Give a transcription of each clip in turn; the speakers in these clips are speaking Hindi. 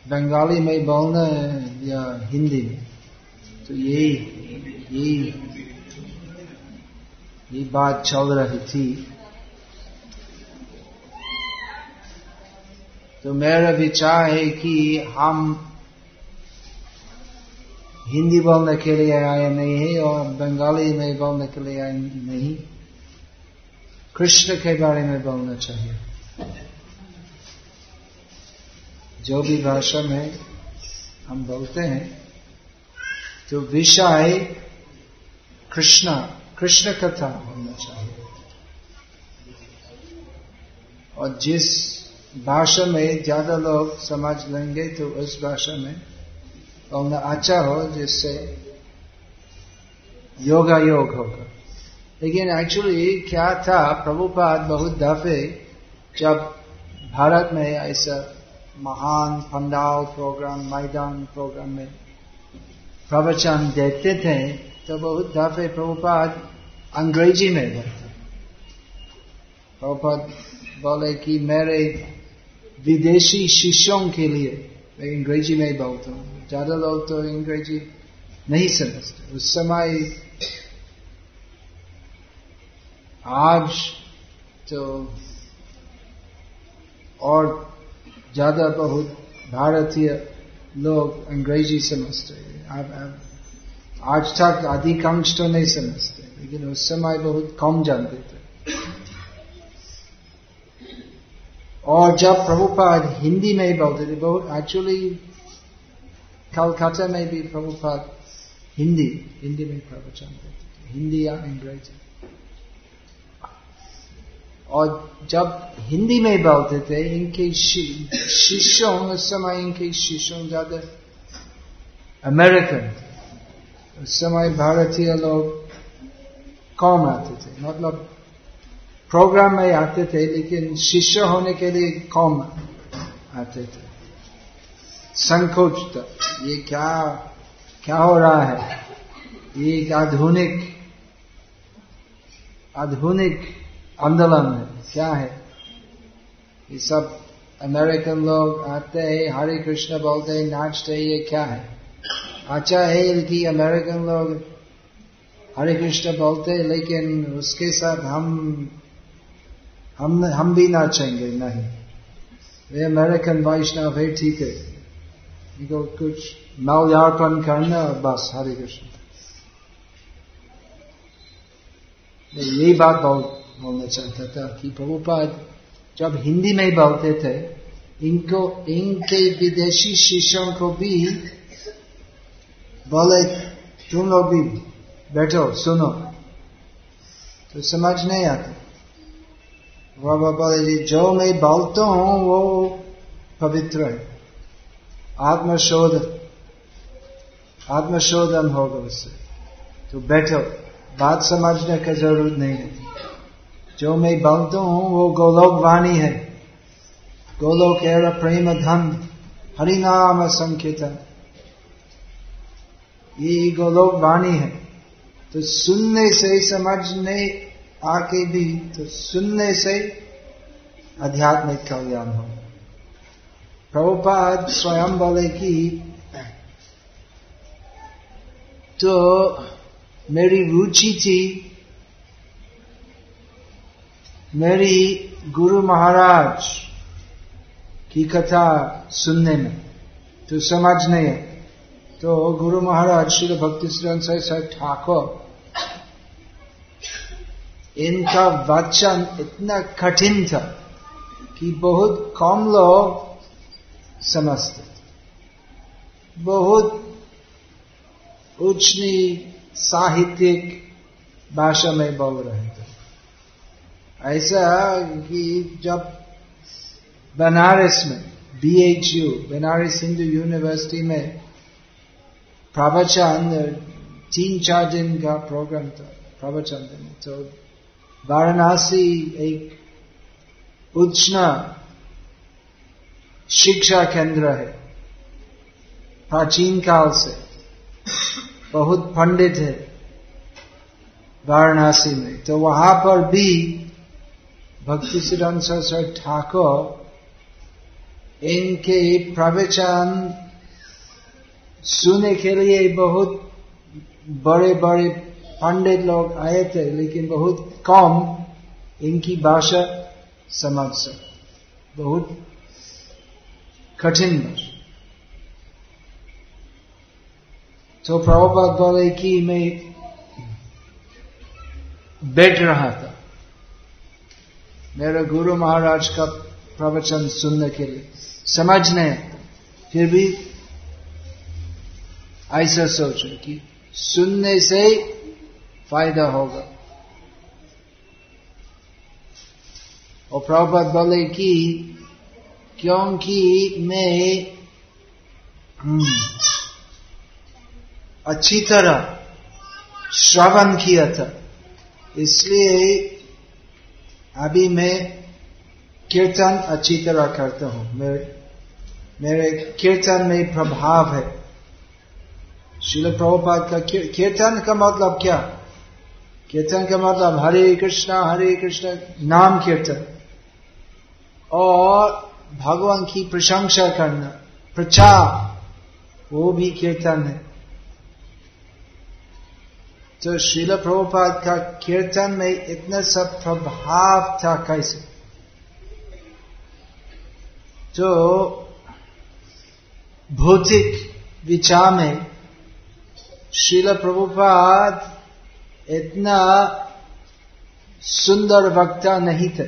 बंगाली में बोलना है या हिंदी में। तो यही बात चल रही थी। तो मेरा विचार है कि हम हिंदी बोलने के लिए आए नहीं है और बंगाली में बोलने के लिए आए नहीं, कृष्ण के बारे में बोलना चाहिए। जो भी भाषा में हम बोलते हैं तो विषय कृष्ण कथा होना चाहिए। और जिस भाषा में ज्यादा लोग समझ लेंगे तो उस भाषा में बोलना अच्छा हो, जिससे योग होगा। लेकिन एक्चुअली क्या था, प्रभुपाद बहुत दफे जब भारत में ऐसा महान पंडाल प्रोग्राम, मैदान प्रोग्राम में प्रवचन देते थे तो बहुत दफे प्रभुपाद अंग्रेजी में बोलते। प्रभुपाद बोले कि मेरे विदेशी शिष्यों के लिए मैं अंग्रेजी में बोलता हूँ। ज्यादा लोग तो अंग्रेजी नहीं समझते उस समय। आज तो और ज्यादा बहुत भारतीय लोग अंग्रेजी समझते हैं। अब आज तक अधिकांश तो नहीं समझते, लेकिन उस समय बहुत कम जानते थे। और जब प्रभुपाद हिंदी में बोलते थे, बहुत एक्चुअली कलकत्ता में भी प्रभुपाद हिंदी में प्रवचन देते थे, हिंदी या अंग्रेजी। और जब हिंदी में बोलते थे, इनके शिष्यों, उस समय इनके शिष्यों ज्यादा अमेरिकन थे। उस समय भारतीय लोग कम आते थे, मतलब प्रोग्राम में आते थे, लेकिन शिष्य होने के लिए कम आते थे। संकोच था, ये क्या हो रहा है, ये एक आधुनिक आंदोलन है, क्या है। ये सब अमेरिकन लोग आते हैं, हरे कृष्ण बोलते हैं, नाचते हैं, ये क्या है। अच्छा है कि अमेरिकन लोग हरे कृष्ण बोलते हैं, लेकिन उसके साथ हम भी नाचेंगे नहीं। वे अमेरिकन वैष्णव है, ठीक है, इनको कुछ माल्यार्पण करना, बस हरे कृष्ण। यही बात बोलना चाहता था कि प्रभुपाद जब हिंदी में बोलते थे, इनके विदेशी शिष्यों को भी बोले, तुम लोग भी बैठो सुनो, तो समझ नहीं आता। बाबा बोले, जो मैं बोलता हूं वो पवित्र है, आत्मशोधन होगा उससे, तो बैठो, बात समझने का जरूरत नहीं है। जो मैं बोलता हूं वो गोलोक वाणी है, गोलोक एरा प्रेम धन हरिनाम संकीर्तन, ये गोलोक वाणी है। तो सुनने से समझने आके भी, तो सुनने से आध्यात्मिक कल्याण हो। प्रभुपाद स्वयं बोले कि तो मेरी रुचि थी मेरी गुरु महाराज की कथा सुनने में, तो समझ नहीं है। तो गुरु महाराज श्री भक्तिसिद्धांत सरस्वती ठाकुर, इनका वचन इतना कठिन था कि बहुत कम लोग समझते थे। बहुत उच्च साहित्यिक भाषा में बोल रहे थे। ऐसा कि जब बनारस में BHU, बनारस हिंदू यूनिवर्सिटी में प्रवचन 3-4 दिन का प्रोग्राम था, प्रवचन देने, तो वाराणसी एक उच्च शिक्षा केंद्र है, प्राचीन काल से बहुत पंडित है वाराणसी में। तो वहां पर भी भक्तिसिद्धांत सरस्वती ठाकुर इनके प्रवचन सुनने के लिए बहुत बड़े बड़े पंडित लोग आए थे, लेकिन बहुत कम इनकी भाषा समझ सके, बहुत कठिन भाषा। तो प्रभुपाद बोले कि मैं बैठ रहा था मेरे गुरु महाराज का प्रवचन सुनने के लिए, समझने फिर भी ऐसा सोचो कि सुनने से फायदा होगा। और प्रभुपाद बोले कि क्योंकि मैं अच्छी तरह श्रवण किया था, इसलिए अभी मैं कीर्तन अच्छी तरह करता हूं, मेरे कीर्तन में प्रभाव है। श्रील प्रभुपाद का कीर्तन का मतलब क्या? कीर्तन का मतलब हरे कृष्णा नाम कीर्तन, और भगवान की प्रशंसा करना, प्रचार, वो भी कीर्तन है। तो श्रील प्रभुपाद का कीर्तन में इतना सब प्रभाव था कैसे? तो भौतिक विचार में श्रील प्रभुपाद इतना सुंदर वक्ता नहीं थे।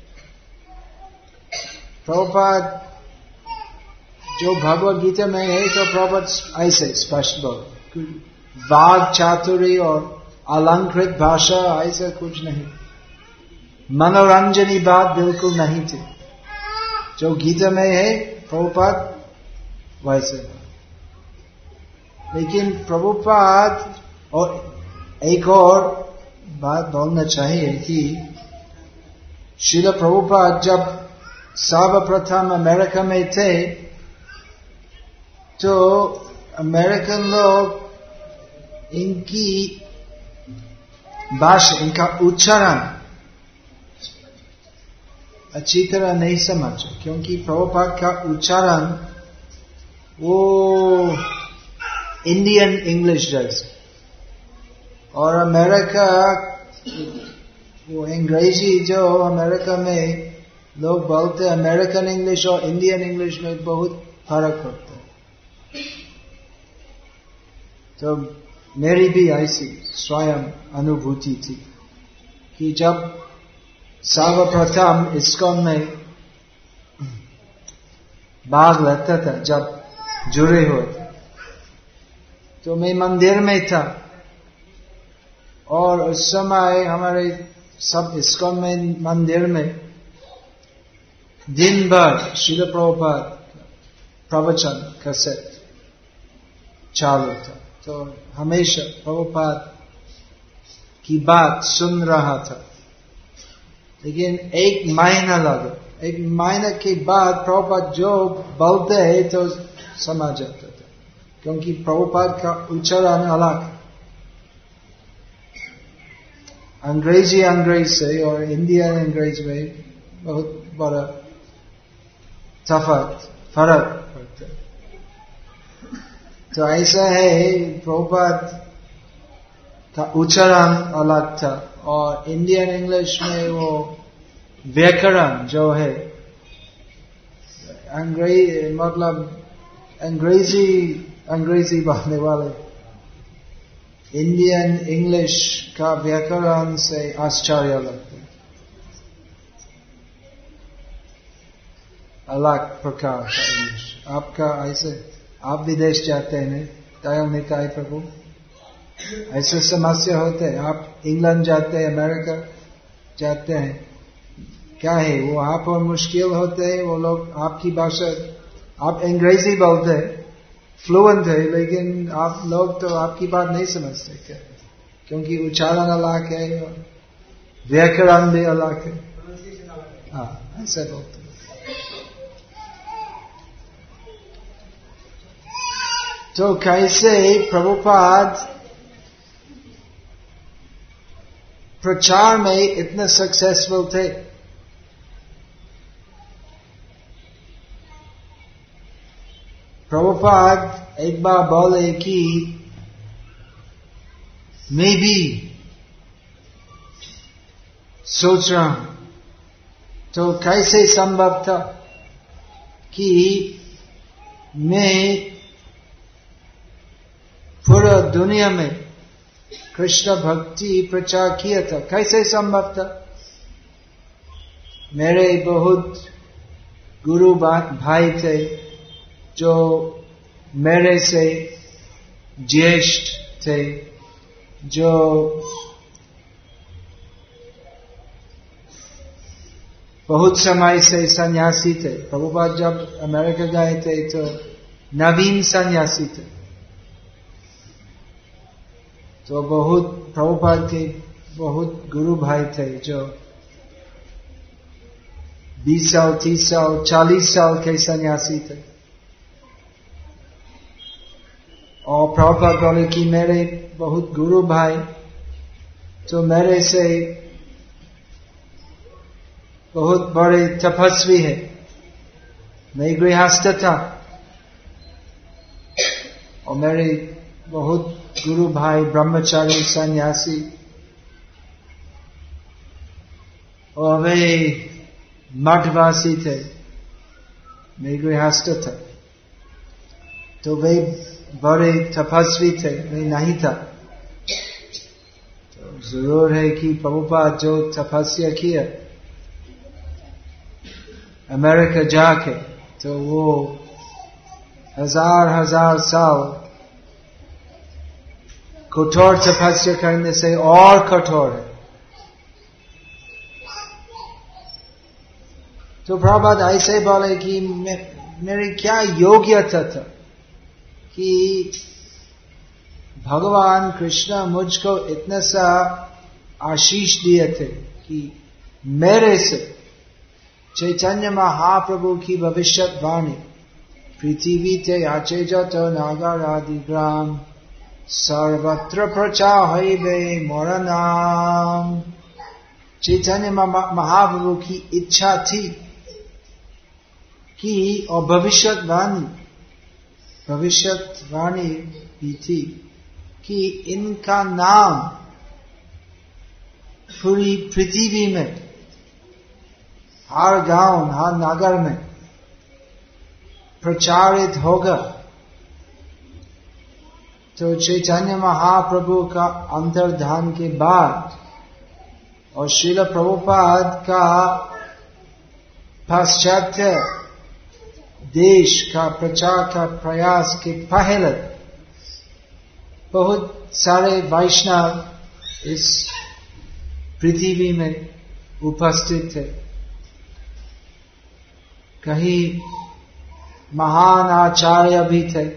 प्रभुपाद जो भगवद गीता में है, तो प्रभुपाद ऐसे स्पष्ट बोल, वाग चातुर्य और अलंकृत भाषा ऐसा कुछ नहीं, मनोरंजनी बात बिल्कुल नहीं थी। जो गीता में है प्रभुपाद वैसे। लेकिन प्रभुपाद, और एक और बात बोलना चाहिए कि श्रील प्रभुपाद जब सर्वप्रथम अमेरिका में थे, तो अमेरिकन लोग इनकी भाषा, इनका उच्चारण अच्छी तरह नहीं समझे, क्योंकि प्रभुपाद का उच्चारण वो इंडियन इंग्लिश जैसे, और अमेरिका वो अंग्रेजी जो अमेरिका में लोग बोलते, अमेरिकन इंग्लिश और इंडियन इंग्लिश में बहुत फर्क होता है। तो मेरी भी ऐसी स्वयं अनुभूति थी कि जब सर्वप्रथम इस्कॉन में भाग लेता था, जब जुड़े हुए थे, तो मैं मंदिर में था, और उस समय हमारे सब इस्कॉन में मंदिर में दिन भर श्रील प्रभुपाद प्रवचन कैसेट चालू था। तो हमेशा प्रभुपाद की बात सुन रहा था। लेकिन एक महीना लगा, एक महीने के बाद प्रभुपाद जो बोलते हैं तो समझ जाता था, क्योंकि प्रभुपाद का उच्चारण अलग है। अंग्रेज से और इंडियन अंग्रेज में बहुत बड़ा फर्क पड़ता है। तो ऐसा है, प्रभुपाद का उच्चारण अलग था, और इंडियन इंग्लिश में वो व्याकरण जो है, मतलब अंग्रेजी बोलने वाले इंडियन इंग्लिश का व्याकरण से आश्चर्य लगता है, अलग प्रकार का इंग्लिश। आपका ऐसे, आप विदेश जाते हैं, दयाल निताई प्रभु, ऐसे समस्या होते हैं। आप इंग्लैंड जाते हैं, अमेरिका जाते हैं, क्या है वहां पर मुश्किल होते हैं। वो लोग आपकी भाषा, आप अंग्रेजी बोलते हैं, फ्लुएंट है, लेकिन आप लोग तो आपकी बात नहीं समझते क्या, क्योंकि उच्चारण अलग है और व्याकरण भी अलग है। हाँ, ऐसे बोलते हैं। तो कैसे प्रभुपाद प्रचार में इतने सक्सेसफुल थे? प्रभुपाद एक बार बोले कि मैं भी सोच रहा हूं, तो कैसे संभव था कि मैं पूरा दुनिया में कृष्ण भक्ति प्रचार किया था? कैसे संभव था? मेरे बहुत गुरु भाई थे जो मेरे से ज्येष्ठ थे, जो बहुत समय से सन्यासी थे। प्रभुपाद जब अमेरिका गए थे तो नवीन सन्यासी थे, तो बहुत प्रभुपाद के बहुत गुरु भाई थे जो 20 साल, 30 साल, 40 साल के सन्यासी थे। और प्रभुपाद बोले कि मेरे बहुत गुरु भाई तो मेरे से बहुत बड़े तपस्वी है, मैं गृहस्थ था और मेरे बहुत गुरु भाई ब्रह्मचारी सन्यासी, और वे मठवासी थे, मैं गृहस्थ था, तो वे बड़े तपस्वी थे, मैं नहीं था। तो जरूर है कि प्रभुपाद जो तपस्या किया अमेरिका जाके, तो वो हजार साल कठोर तपस्या करने से और कठोर है। तो प्रभुपाद ऐसे बोले कि मेरी क्या योग्यता था कि भगवान कृष्ण मुझको इतना सा आशीष दिए थे कि मेरे से चैतन्य महाप्रभु की भविष्यवाणी पृथ्वी ते आचे जत नागर आदि ग्राम सर्वत्र प्रचार हईबे मोर नाम। चैतन्य महाप्रभु की इच्छा थी कि, और भविष्यवाणी भी थी कि इनका नाम पूरी पृथ्वी में, हर गांव, हर नगर में प्रचारित होगा। तो चैतन्य महाप्रभु का अंतर्धान के बाद और श्रील प्रभुपाद का पाश्चात्य देश का प्रचार का प्रयास के पहले बहुत सारे वैष्णव इस पृथ्वी में उपस्थित थे। कहीं महान आचार्य भी थे,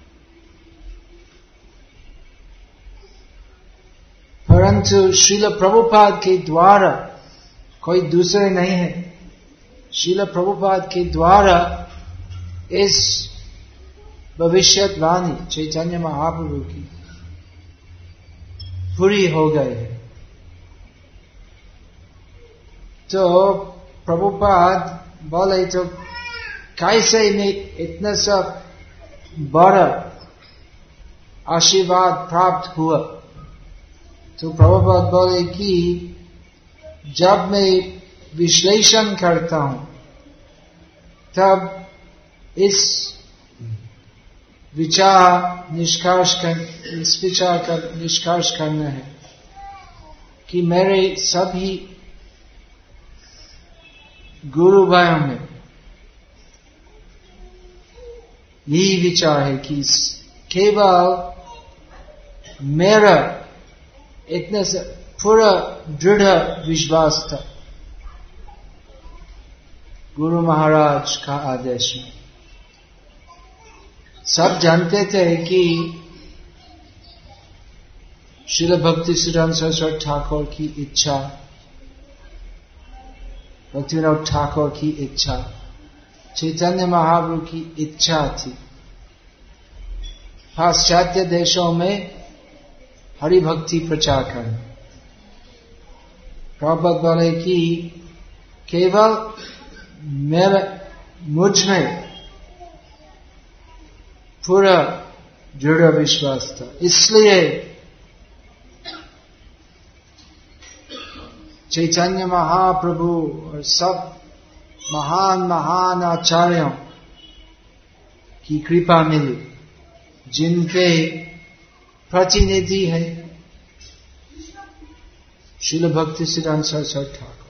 परंतु श्रील प्रभुपाद के द्वारा कोई दूसरे नहीं है। श्रील प्रभुपाद के द्वारा इस भविष्यवाणी चैतन्य महाप्रभु की पूरी हो गई है। तो प्रभुपाद बोले तो कैसे मैं इतना सब बड़ा आशीर्वाद प्राप्त हुआ? तो प्रभुपाद बोले कि जब मैं विश्लेषण करता हूं तब इस विचार का निष्कर्ष करना है कि मेरे सभी गुरु भाइयों में यही विचार है कि केवल मेरा इतने से पूरा दृढ़ विश्वास था गुरु महाराज का आदेश में। सब जानते थे कि श्रील भक्ति सिद्धांत सरस्वती ठाकुर की इच्छा, भक्तिविनोद ठाकुर की इच्छा, चैतन्य महाप्रभु की इच्छा थी पाश्चात्य देशों में हरि भक्ति प्रचार करना। प्रभुपाद बोले कि केवल मुझ में पूरा दृढ़ विश्वास था। इसलिए चैतन्य महाप्रभु और सब महान महान आचार्यों की कृपा मिली, जिनके प्रतिनिधि है श्रील भक्ति सिद्धांत सरस्वती ठाकुर।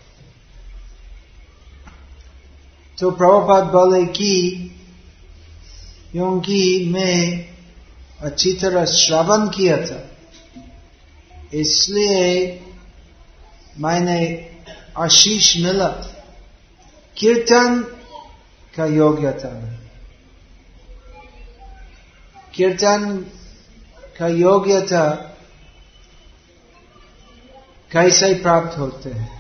तो प्रभुपाद बोले कि क्योंकि मैं अच्छी तरह श्रवण किया था, इसलिए मैंने आशीष मिला कीर्तन का योग्यता में। कीर्तन का योग्यता कैसे प्राप्त होते हैं?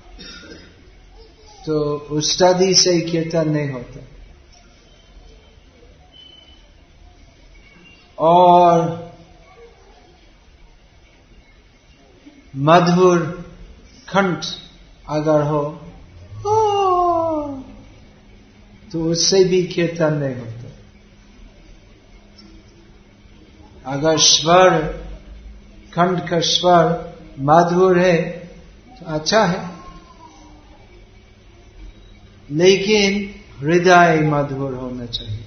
तो उस्तादी से कीर्तन नहीं होता, और मधुर कंठ अगर हो तो उससे भी कीर्तन नहीं होता। अगर स्वर, कंठ का स्वर मधुर है तो अच्छा है, लेकिन हृदय मधुर होना चाहिए।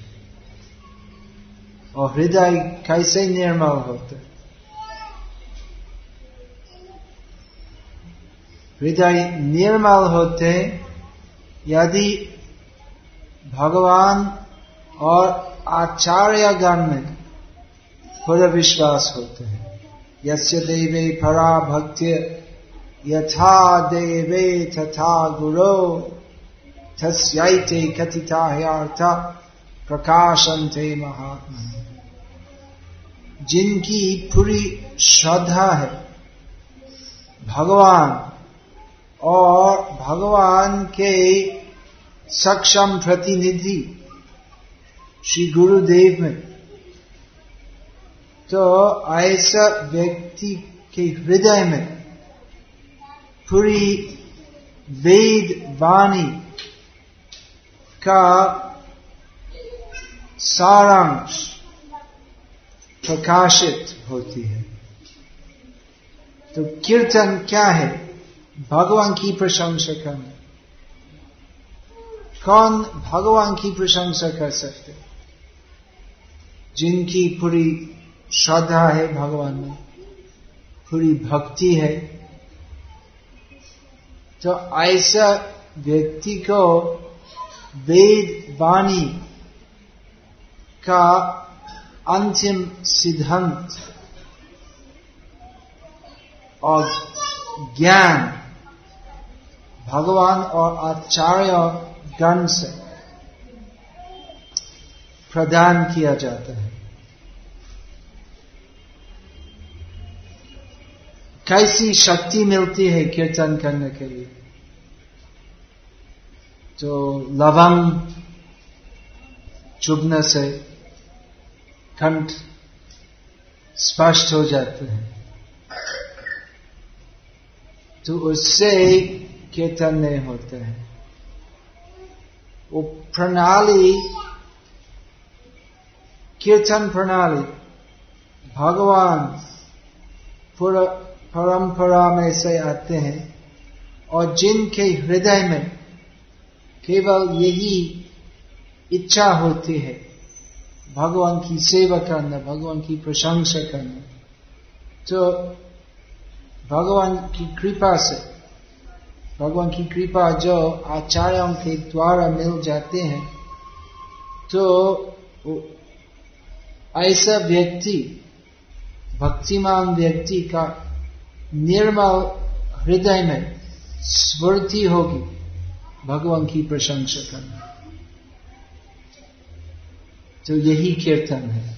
और हृदय कैसे निर्मल होता है? हृदय निर्मल होते यदि भगवान और आचार्यगण में पूरा विश्वास होते हैं। यस्य देवे परा भक्त्य यथा देवे तथा गुरो तस्यैते कथिता ह्यर्था प्रकाशन्ते महात्मा। जिनकी पूरी श्रद्धा है भगवान और भगवान के सक्षम प्रतिनिधि श्री गुरुदेव में, तो ऐसा व्यक्ति के हृदय में पूरी वेद वाणी का सारांश प्रकाशित होती है। तो कीर्तन क्या है? भगवान की प्रशंसा करना। कौन भगवान की प्रशंसा कर सकते? जिनकी पूरी श्रद्धा है भगवान में, पूरी भक्ति है। तो ऐसा व्यक्ति को वेद वाणी का अंतिम सिद्धांत और ज्ञान भगवान और आचार्य गण से प्रदान किया जाता है। कैसी शक्ति मिलती है कीर्तन करने के लिए? तो लवंग चुभने से कंठ स्पष्ट हो जाते हैं, तो उससे कीर्तन नहीं होते हैं। वो प्रणाली, कीर्तन प्रणाली भगवान पूरा परंपरा में से आते हैं, और जिनके हृदय में केवल यही इच्छा होती है भगवान की सेवा करना, भगवान की प्रशंसा करना, तो भगवान की कृपा से, भगवान की कृपा जो आचार्यों के द्वारा मिल जाते हैं, तो ऐसा व्यक्ति, भक्तिमान व्यक्ति का निर्मल हृदय में स्फूर्ति होगी भगवान की प्रशंसा करना। तो यही कीर्तन है।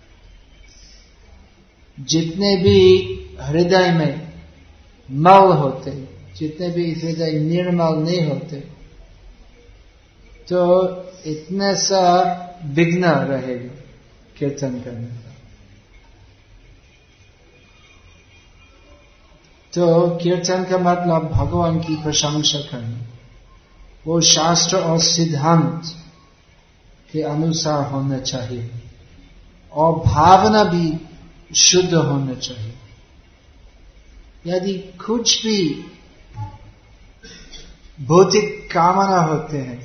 जितने भी हृदय में मल होते, जितने भी हृदय निर्मल नहीं होते, तो इतने सा विघ्न रहेगा कीर्तन करने का। तो कीर्तन का मतलब भगवान की प्रशंसा करना, वो शास्त्र और सिद्धांत के अनुसार होना चाहिए। और भावना भी शुद्ध होना चाहिए। यदि कुछ भी भौतिक कामना होते हैं,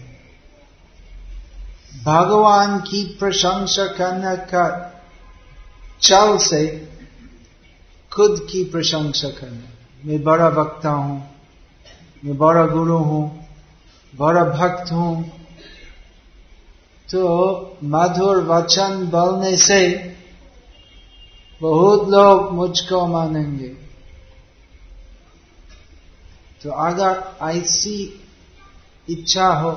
भगवान की प्रशंसा करने का चल से खुद की प्रशंसा करना, मैं बड़ा वक्ता हूं, मैं बड़ा गुरु हूं, बड़ा भक्त हूं, तो मधुर वचन बोलने से बहुत लोग मुझको मानेंगे। तो अगर ऐसी इच्छा हो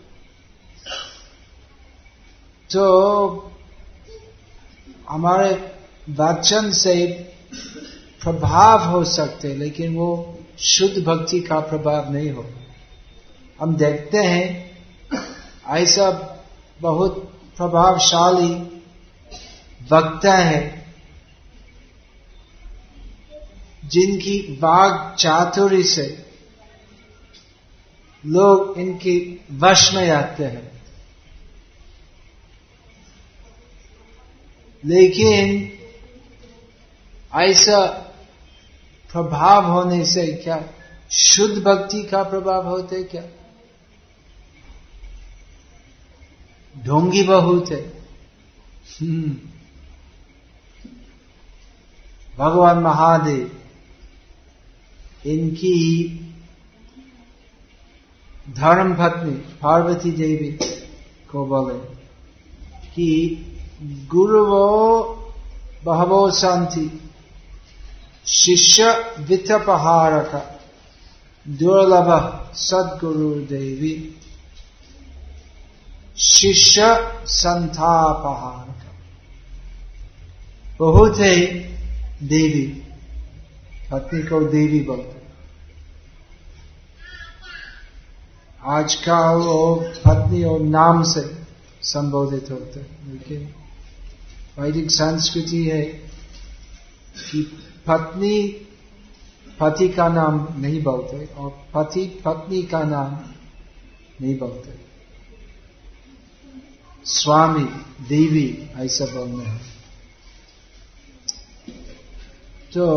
तो हमारे वचन से प्रभाव हो सकते, लेकिन वो शुद्ध भक्ति का प्रभाव नहीं हो। हम देखते हैं ऐसा बहुत प्रभावशाली वक्ता है जिनकी वाग चातुरी से लोग इनकी वश में आते हैं, लेकिन ऐसा प्रभाव होने से क्या शुद्ध भक्ति का प्रभाव होते क्या? ढोंगी बहुत है। भगवान महादेव इनकी धर्म पत्नी पार्वती देवी को बोले कि गुरुवो बहवो सन्ति शिष्य वित्तपहारक दुर्लभ सद्गुरु देवी शिष्य संतापहारक। बहुत है देवी, पत्नी को देवी बोलते। आजकल वो पत्नी और नाम से संबोधित होते, लेकिन वैदिक संस्कृति है कि पत्नी पति का नाम नहीं बोलते और पति पत्नी का नाम नहीं बोलते। स्वामी देवी ऐसा बोलना है। तो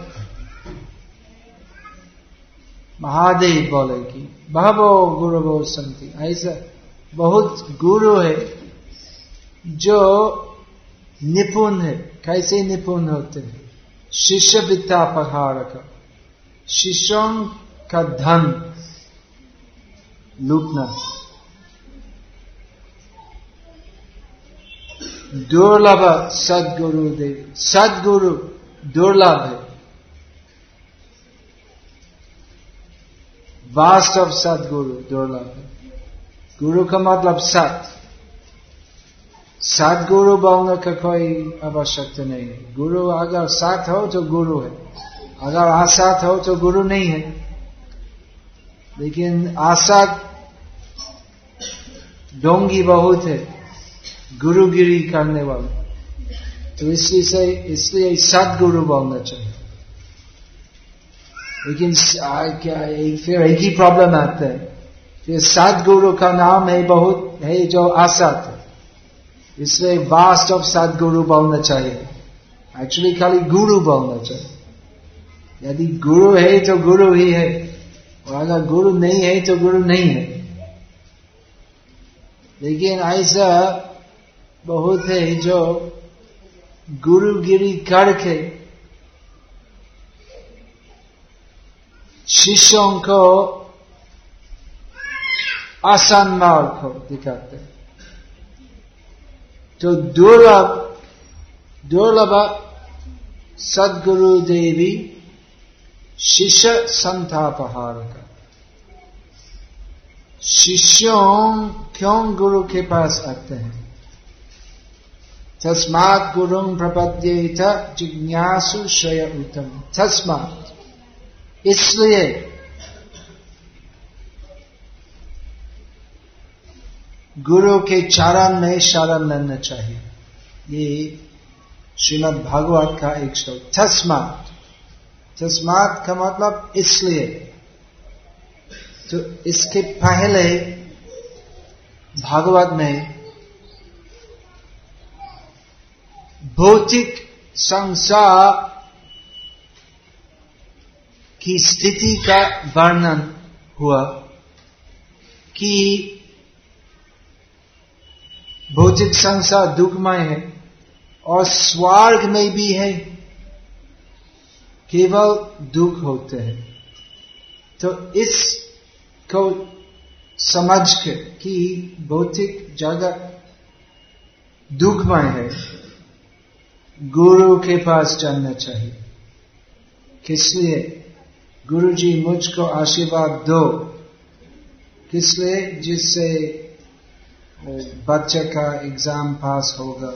महादेव बोले कि बहवो गुरुवो सन्ति, ऐसा बहुत गुरु है जो निपुण है। कैसे निपुण होते हैं? शिष्य वित्तापहारक, शिष्यों का धन लूटना। दुर्लभ सद्गुरु देव, सद्गुरु दुर्लभ है। वास्तव सद्गुरु दुर्लभ है। गुरु का मतलब सत। सद्गुरु बोलने का कोई आवश्यकता नहीं है। गुरु अगर सत हो तो गुरु है, अगर असत हो तो गुरु नहीं है। लेकिन असत ढोंगी बहुत है, गुरुगिरी करने वाले, तो इसलिए सद्गुरु बोलना चाहिए। लेकिन क्या फिर एक ही प्रॉब्लम आता है, फिर सद्गुरु का नाम है बहुत है जो असत है, इसलिए वास्तव सद्गुरु बोलना चाहिए। एक्चुअली खाली गुरु बोलना चाहिए। यदि गुरु है तो गुरु ही है, और अगर गुरु नहीं है तो गुरु नहीं है। लेकिन ऐसा बहुत है जो गुरुगिरी करके शिष्यों को आसान मार्ग को दिखाते। तो दुर्लभ सद्गुरु देवी शिष्य संतापहारक। शिष्यों क्यों गुरु के पास आते हैं? तस्मात् गुरुं प्रपद्येत जिज्ञासु श्रेय उत्तम। तस्मात्, इसलिए गुरु के चरण में शरण लेना चाहिए। ये श्रीमद् भागवत का एक श्लोक। तस्मात्, तस्मात् का मतलब इसलिए। तो इसके पहले भागवत में भौतिक संसार की स्थिति का वर्णन हुआ कि भौतिक संसार दुखमय है और स्वर्ग में भी है, केवल दुख होते हैं। तो इसको समझ के कि भौतिक जगत दुखमय है, गुरु के पास जाना चाहिए। किसलिए? गुरुजी मुझको आशीर्वाद दो, किसलिए? जिससे बच्चे का एग्जाम पास होगा।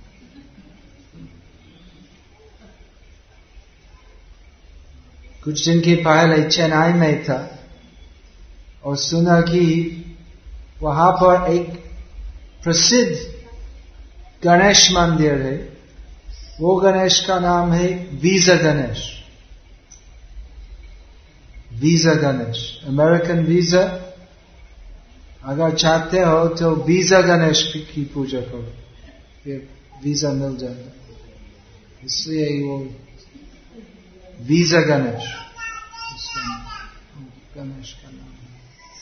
कुछ दिन के पहले चेन्नई में था और सुना कि वहां पर एक प्रसिद्ध गणेश मंदिर है। वो गणेश का नाम है visa Ganesh. Visa Ganesh, American visa. अगर चाहते हो तो वीजा गणेश की पूजा करो, फिर वीजा मिल जाएगा। इसलिए वो वीजा गणेश, गणेश का नाम है।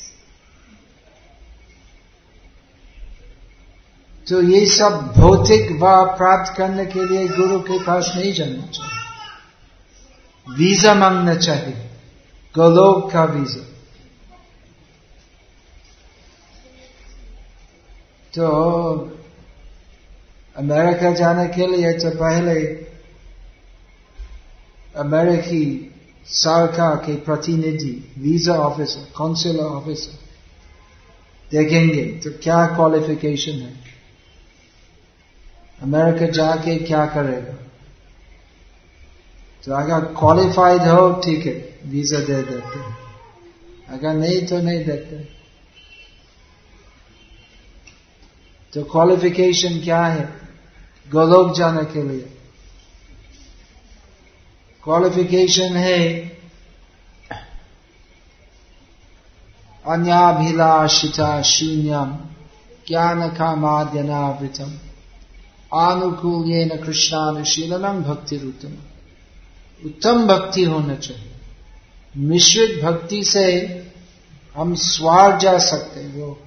तो ये सब भौतिक व प्राप्त करने के लिए गुरु के पास नहीं जाना चाहिए, वीजा मांगना चाहिए, गोलोक का वीजा। तो अमेरिका जाने के लिए तो पहले अमेरिकी सरकार के प्रतिनिधि, वीजा ऑफिसर, काउंसिलर ऑफिसर देखेंगे तो क्या क्वालिफिकेशन है, अमेरिका जाके क्या करेगा। तो अगर क्वालिफाइड हो ठीक है, वीजा दे देते हैं, अगर नहीं तो नहीं देते। तो क्वालिफिकेशन क्या है गोलोक जाने के लिए? क्वालिफिकेशन है अन्याभिलाषिता शून्यम ज्ञान कामाद्यनावृतम आनुकूल्येन कृष्णानुशीलनम भक्ति रूतम। उत्तम भक्ति होना चाहिए। मिश्रित भक्ति से हम स्वर्ग जा सकते हैं। वो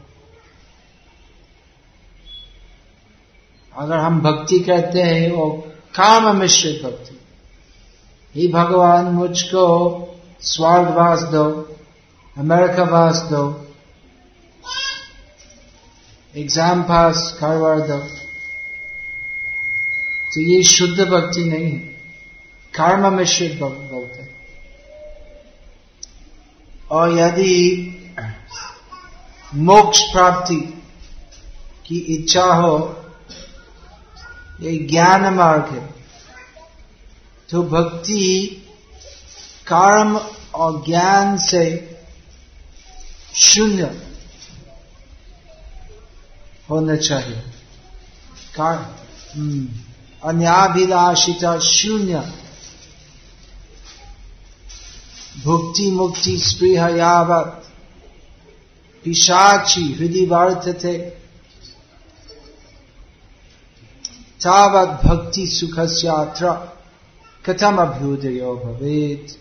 अगर हम भक्ति करते हैं वो काम मिश्रित भक्ति, हे भगवान मुझको स्वर्गवास दो, अमेरिका वास दो, एग्जाम पास करवा दो, तो ये शुद्ध भक्ति नहीं है, कर्म मिश्रित बोलते। और यदि मोक्ष प्राप्ति की इच्छा हो, ये ज्ञान मार्ग है, तो भक्ति कर्म और ज्ञान से शून्य होना चाहिए। अन्याभिलाषिता शून्य भुक्ति मुक्ति स्पृह यावत् पिशाची हृदि वर्तते तावत् भक्ति सुखस्यात्र कथम अभ्युदयो भवेत्।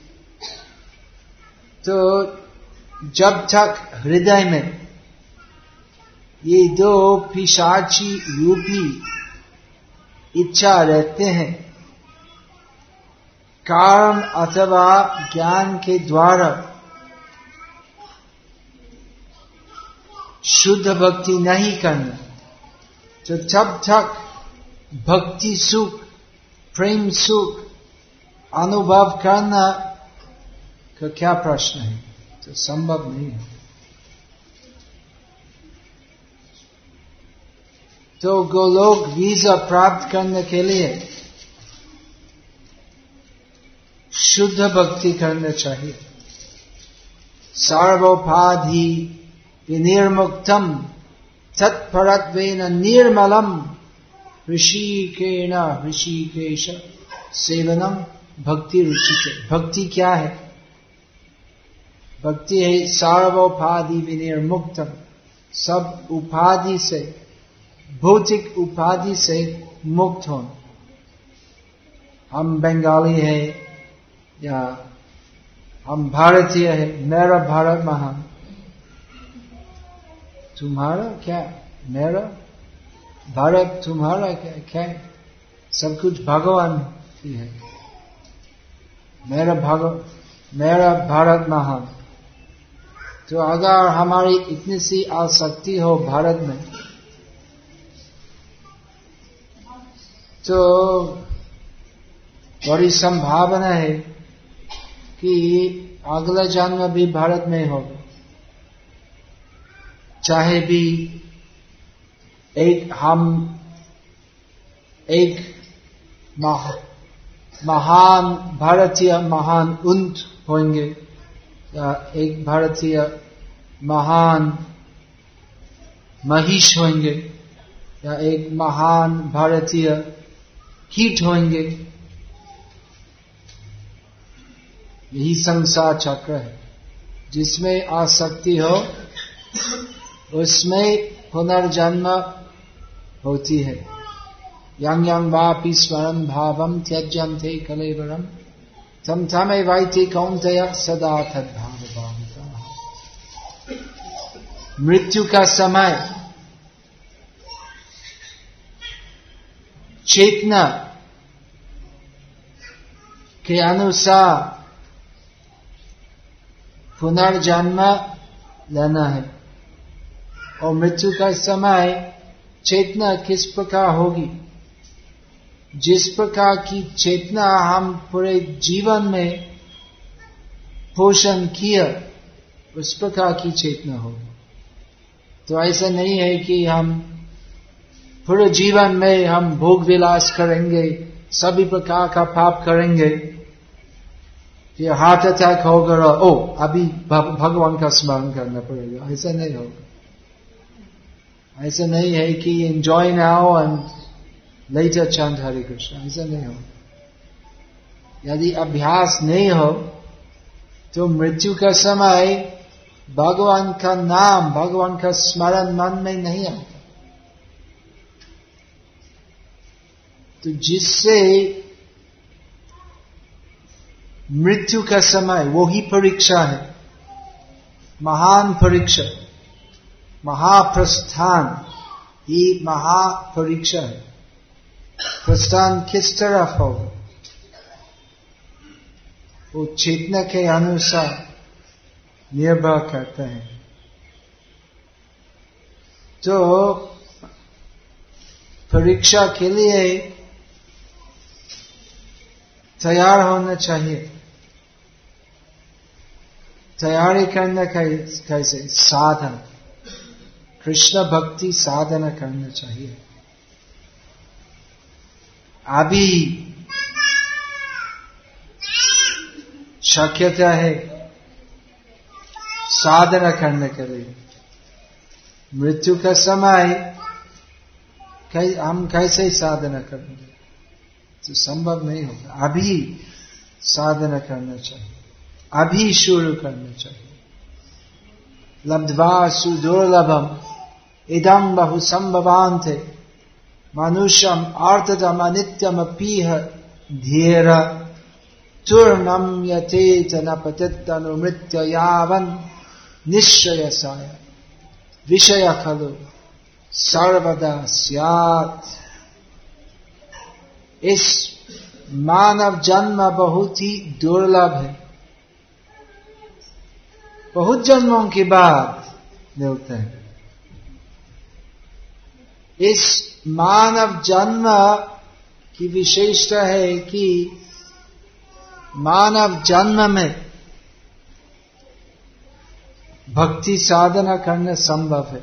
तो जब तक हृदय में ये दो पिशाची रूपी इच्छा रहते हैं, कर्म अथवा ज्ञान के द्वारा शुद्ध भक्ति नहीं करना, तो तब तक भक्ति सुख, प्रेम सुख अनुभव करना का क्या प्रश्न है? तो संभव नहीं है। तो गोलोक वीजा प्राप्त करने के लिए शुद्ध भक्ति करना चाहिए। सर्वोपाधि विनिर्मुक्तम तत्परत्वेन निर्मलम ऋषिकेण ऋषिकेश सेवनम भक्ति रुचिते। भक्ति क्या है? भक्ति है सर्वोपाधि विनिर्मुक्तम, सब उपाधि से, भौतिक उपाधि से मुक्त हो, हम बंगाली है या हम भारतीय है, मेरा भारत महान, तुम्हारा क्या, मेरा भारत तुम्हारा क्या, सब कुछ भगवान की है। मेरा भारत महान। तो अगर हमारी इतनी सी आसक्ति हो भारत में, तो बड़ी संभावना है कि अगला जन्म भी भारत में होगा। चाहे भी एक महान भारतीय महान ऊंट होंगे, या एक भारतीय महान महिष होंगे, या एक महान भारतीय कीट होंगे। यही संसार चक्र है। जिसमें आसक्ति हो उसमें पुनर्जन्म होती है। यं यं वापि स्मरन् भावं त्यज्यन्ते कलेवरम् तं तमेवैति कौन्तेय सदा तद्भावभाविताः। मृत्यु का समय चेतना के अनुसार पुनर्जन्म लेना है। और मृत्यु का समय चेतना किस प्रकार होगी? जिस प्रकार की चेतना हम पूरे जीवन में पोषण किया, उस प्रकार की चेतना होगी। तो ऐसा नहीं है कि हम पूरे जीवन में हम भोग विलास करेंगे, सभी प्रकार का पाप करेंगे, फिर हार्ट अटैक होगा और अभी भगवान का स्मरण करना पड़ेगा। ऐसा नहीं होगा। ऐसा नहीं है कि enjoy now and later chant Hare Krishna, ऐसा नहीं होगा। यदि अभ्यास नहीं हो तो मृत्यु का समय भगवान का नाम, भगवान का स्मरण मन में नहीं आता। तो जिससे मृत्यु का समय वो ही परीक्षा है, महान परीक्षा, महाप्रस्थान, ये महापरीक्षा है। प्रस्थान किस तरफ होगा वो चेतना के अनुसार निर्भर करते हैं। तो परीक्षा के लिए तैयार होना चाहिए। तैयारी करना कैसे? साधन, कृष्ण भक्ति साधना करना चाहिए। अभी शक्यता है साधना करने के लिए। मृत्यु का समय हम कैसे साधना करेंगे? तो संभव नहीं होगा। अभी साधना करना चाहिए, अभी शुरू करना चाहिए। लब्ध्वा सुदुर्लभम इदं बहु संभवान्ते मनुष्यम अर्थदम अनित्यमपीह धीर तूर्णम यतेत न पतितनुमृत्य यावन् निश्चयसाय विषय खलु सर्वदा स्यात्। इस मानव जन्म बहुत ही दुर्लभ है, बहुत जन्मों के बाद मिलते हैं। इस मानव जन्म की विशेषता है कि मानव जन्म में भक्ति साधना करना संभव है,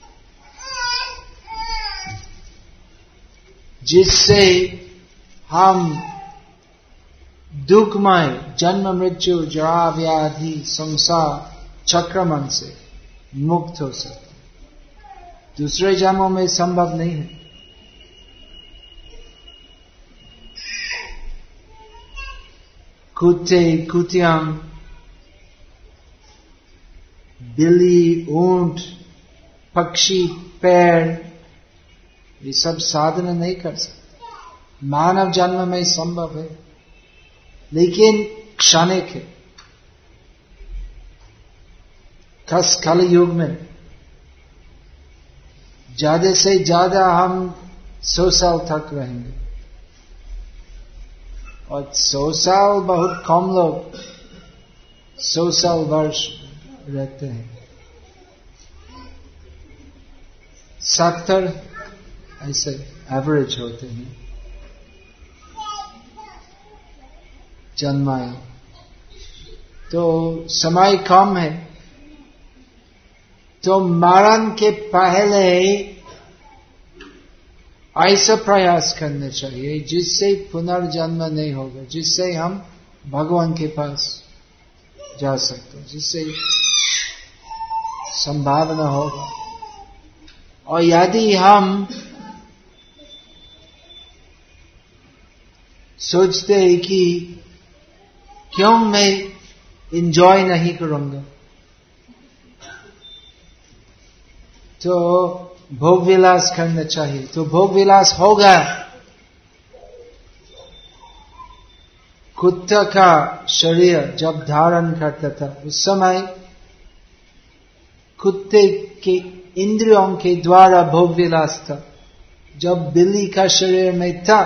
जिससे हम दुखमय जन्म मृत्यु जरा व्याधि संसार चक्रमण से मुक्त हो सकते। दूसरे जन्मों में संभव नहीं है। कुत्ते, कुतियां, बिल्ली, ऊंट, पक्षी, पेड़, ये सब साधना नहीं कर सकते। मानव जन्म में संभव है, लेकिन क्षणिक है। खास कल युग में ज्यादा से ज्यादा हम 100 साल तक रहेंगे, और 100 साल बहुत कम लोग 100 साल वर्ष रहते हैं। 70 ऐसे एवरेज होते हैं जन्मायु। तो समय कम है, तो मरण के पहले ऐसा प्रयास करना चाहिए जिससे पुनर्जन्म नहीं होगा, जिससे हम भगवान के पास जा सकते, जिससे संभावना होगा। और यदि हम सोचते हैं कि क्यों मैं एंजॉय नहीं करूंगा, तो भोग विलास करना चाहिए। तो भोग विलास होगा। कुत्ता का शरीर जब धारण करता था, उस समय कुत्ते के इंद्रियों के द्वारा भोग विलास था। जब बिल्ली का शरीर में था,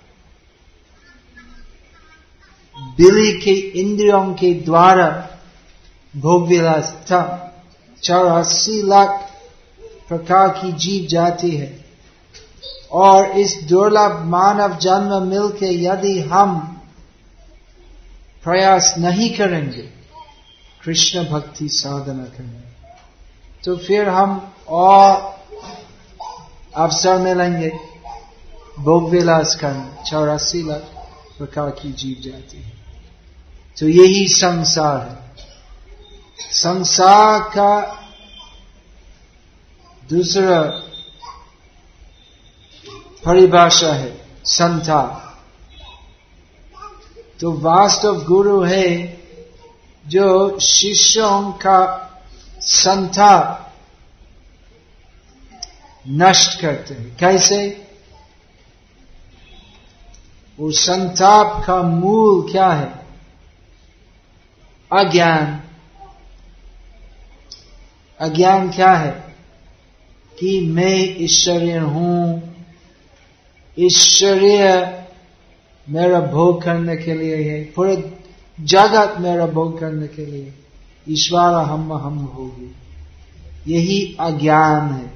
बिल्ली के इंद्रियों के द्वारा भोग विलास था। 84 लाख प्रकार की जीव जाति है, और इस दुर्लभ मानव जन्म मिलके यदि हम प्रयास नहीं करेंगे कृष्ण भक्ति साधना करने, तो फिर हम और अवसर मिलेंगे भोग विलास करने। 84 लाख प्रकार की जीव जाति है। तो यही संसार है। संसार का दूसरा परिभाषा है संताप। तो वास्तव गुरु है जो शिष्यों का संताप नष्ट करते हैं। कैसे? वो संताप का मूल क्या है? अज्ञान। अज्ञान क्या है? कि मैं ईश्वरीय हूं, ईश्वरीय मेरा भोग करने के लिए है, पूरे जगत मेरा भोग करने के लिए, ईश्वर हम होगी। यही अज्ञान है।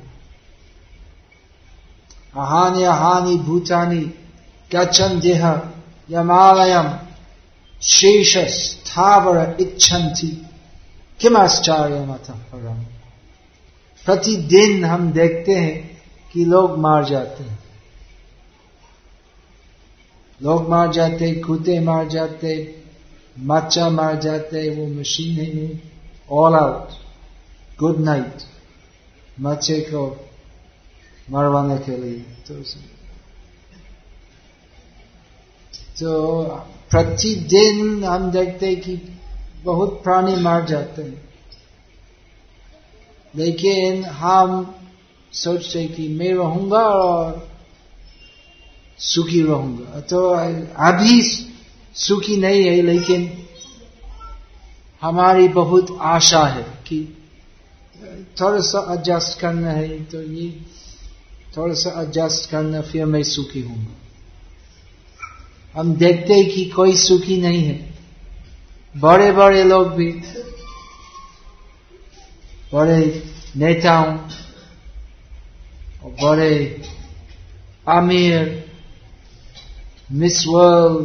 अहानि अहानि भूतानि गच्छन् देह यमालयम शेष स्थावर इच्छन्ति किमाश्चर्यमतः परम्। प्रतिदिन हम देखते हैं कि लोग मार जाते हैं, लोग मार जाते, कुत्ते मार जाते, मच्छर मार जाते। वो मशीन है नहीं, ऑल आउट, गुड नाइट, मच्छर को मरवाने के लिए। तो प्रतिदिन हम देखते हैं कि बहुत प्राणी मार जाते हैं, लेकिन हम सोचते कि मैं रहूंगा और सुखी रहूंगा। तो अभी सुखी नहीं है, लेकिन हमारी बहुत आशा है कि थोड़ा सा एडजस्ट करना है, तो ये थोड़ा सा एडजस्ट करना, फिर मैं सुखी हूंगा। हम देखते हैं कि कोई सुखी नहीं है। बड़े बड़े लोग भी, बड़े नेताओं और बड़े अमीर, मिस वर्ल्ड,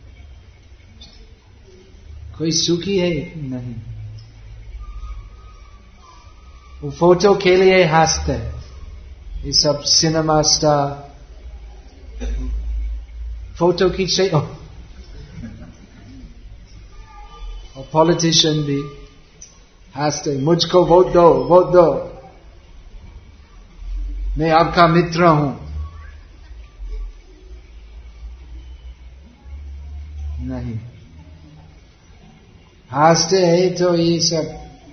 कोई सुखी है नहीं। वो फोटो के लिए हंसते हैं। ये सब सिनेमा स्टार फोटो खींचते, और पॉलिटिशियन भी हंसते, मुझको वोट दो, वोट दो, मैं आपका मित्र हूं। नहीं, हंसते हैं तो ये सब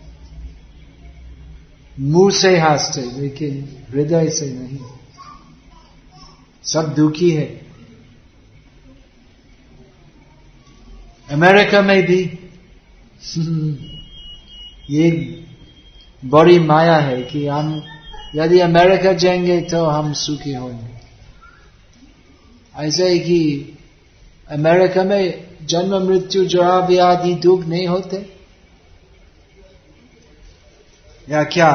मुंह से हंसते, लेकिन हृदय से नहीं। सब दुखी है, अमेरिका में भी ये बड़ी माया है कि हम यदि अमेरिका जाएंगे तो हम सुखी होंगे। ऐसे ही कि अमेरिका में जन्म मृत्यु जरा व्याधि दुख नहीं होते, या क्या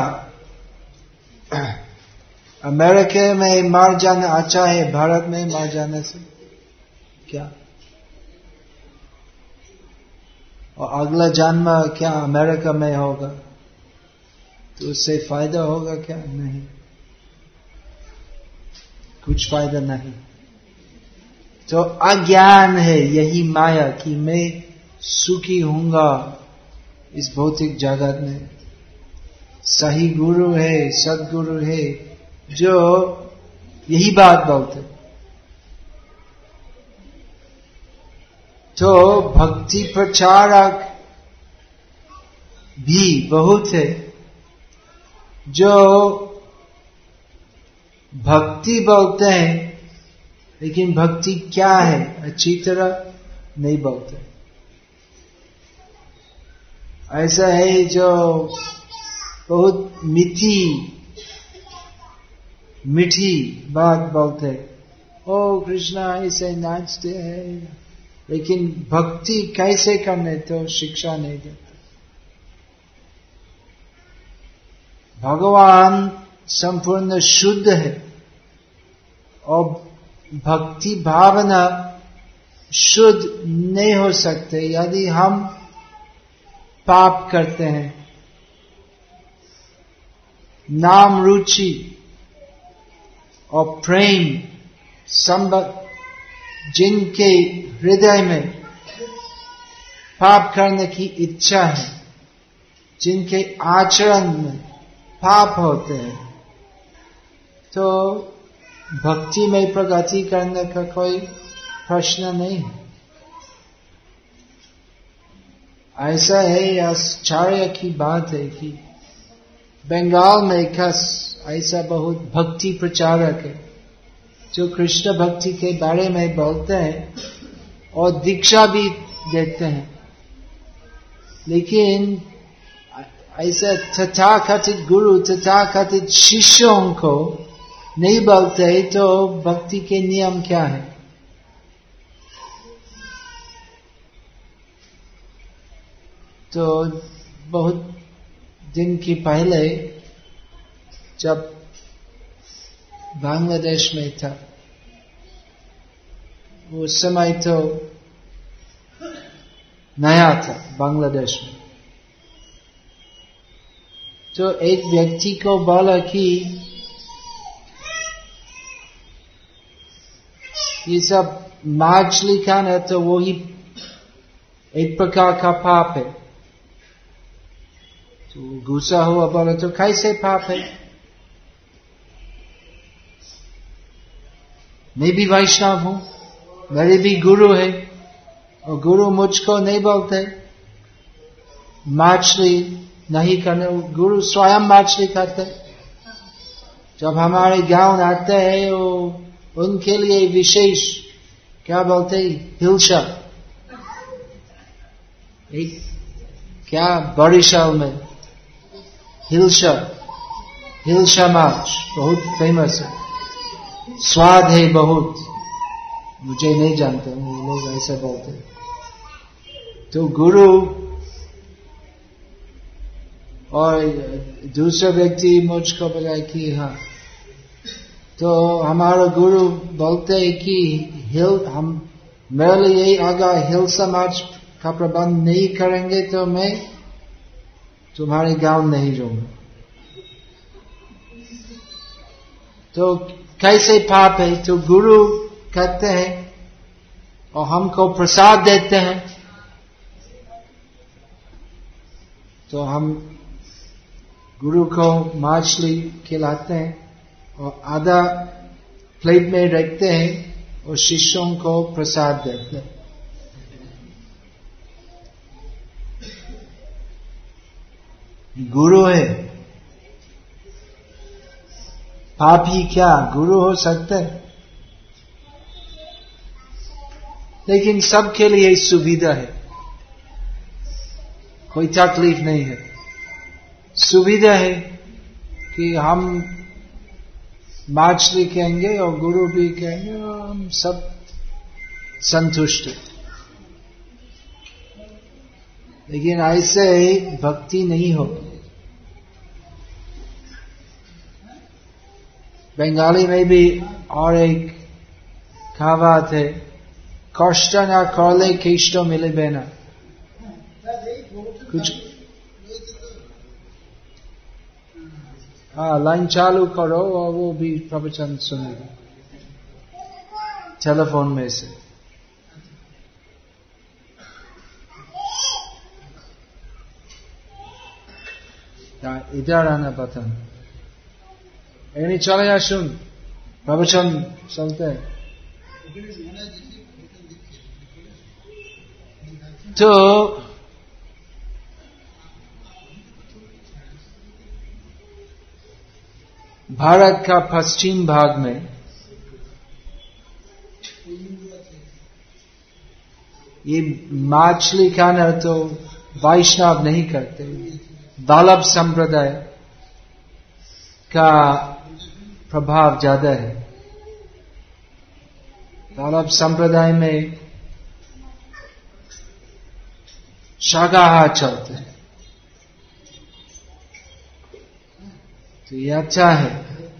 अमेरिका में मर जाना अच्छा है भारत में मर जाने से? क्या और अगला जन्म क्या अमेरिका में होगा तो उससे फायदा होगा क्या? नहीं, कुछ फायदा नहीं। तो अज्ञान है यही माया कि मैं सुखी हूंगा इस भौतिक जगत में। सही गुरु है, सदगुरु है जो यही बात बोलते। तो भक्ति प्रचारक भी बहुत है जो भक्ति बोलते हैं लेकिन भक्ति क्या है अच्छी तरह नहीं बोलते। ऐसा है जो बहुत मीठी बात बोलते, ओ कृष्णा ऐसे नाचते हैं, लेकिन भक्ति कैसे करने तो शिक्षा नहीं देते। भगवान संपूर्ण शुद्ध है और भक्ति भावना शुद्ध नहीं हो सकते यदि हम पाप करते हैं। नाम रुचि और प्रेम संबंध जिनके हृदय में पाप करने की इच्छा है, जिनके आचरण में पाप होते हैं, तो भक्ति में प्रगति करने का कोई प्रश्न नहीं है। ऐसा है, आश्चर्य की बात है कि बंगाल में खास ऐसा बहुत भक्ति प्रचारक है जो कृष्ण भक्ति के बारे में बोलते हैं और दीक्षा भी देते हैं, लेकिन ऐसा तथाकथित गुरु तथाकथित शिष्यों को नहीं बोलते। तो भक्ति के नियम क्या है? तो बहुत दिन की पहले जब बांग्लादेश में था, उस समय तो नया था बांग्लादेश में, तो एक व्यक्ति को बोला कि ये सब मछली खाना तो वही एक प्रकार का पाप है। तो गुस्सा हुआ, बोला तो कैसे पाप है? मैं भी वैष्णव हूं, मेरे भी गुरु है और गुरु मुझको नहीं बोलते मछली नहीं करने। गुरु स्वयं मछली खाते। जब हमारे गांव आते हैं वो उनके लिए विशेष क्या बोलते हिल्सा, एक क्या बरिशाल में हिल्सा माछ बहुत फेमस है, स्वाद है बहुत, मुझे नहीं जानते वो लोग ऐसे बोलते। तो गुरु और दूसरा व्यक्ति मुझको बताया कि हाँ, तो हमारा गुरु बोलते हैं कि हम मेरे लिए यही आगा हिल्सा माछ का प्रबंध नहीं करेंगे तो मैं तुम्हारे गांव नहीं रहूंगा। तो कैसे पाप है? तो गुरु कहते हैं और हमको प्रसाद देते हैं, तो हम गुरु को मछली खिलाते हैं और आधा प्लेट में रखते हैं और शिष्यों को प्रसाद देते हैं। गुरु है, पापी क्या गुरु हो सकते हैं? लेकिन सबके लिए सुविधा है। कोई तकलीफ नहीं है, सुविधा है कि हम मछली कहेंगे और गुरु भी कहेंगे और हम सब संतुष्ट हैं। लेकिन ऐसे भक्ति नहीं होगी। बंगाली में भी और एक कहावत है, कष्ट ना करले केष्ट मिले ना। कुछ लाइन चालू करो और वो भी प्रवचन सुनेगी टेलीफोन में से। इधर आना पता नहीं, चले আসুন प्रवचन चलते हैं। तो भारत का पश्चिम भाग में ये मछली खाना तो वैष्णव नहीं करते, वल्लभ संप्रदाय का प्रभाव ज्यादा है। वल्लभ संप्रदाय में शाकाहार चलते हैं, तो ये अच्छा है।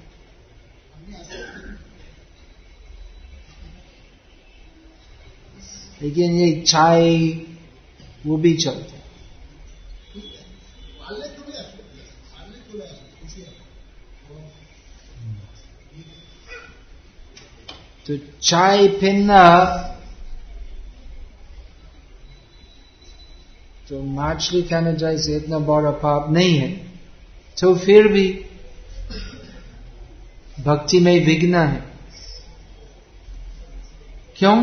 लेकिन ये चाय वो भी चलते हैं। तो चाय पीना तो मछली खाने जैसे इतना बड़ा पाप नहीं है, तो फिर भी भक्ति में विघ्न है। क्यों?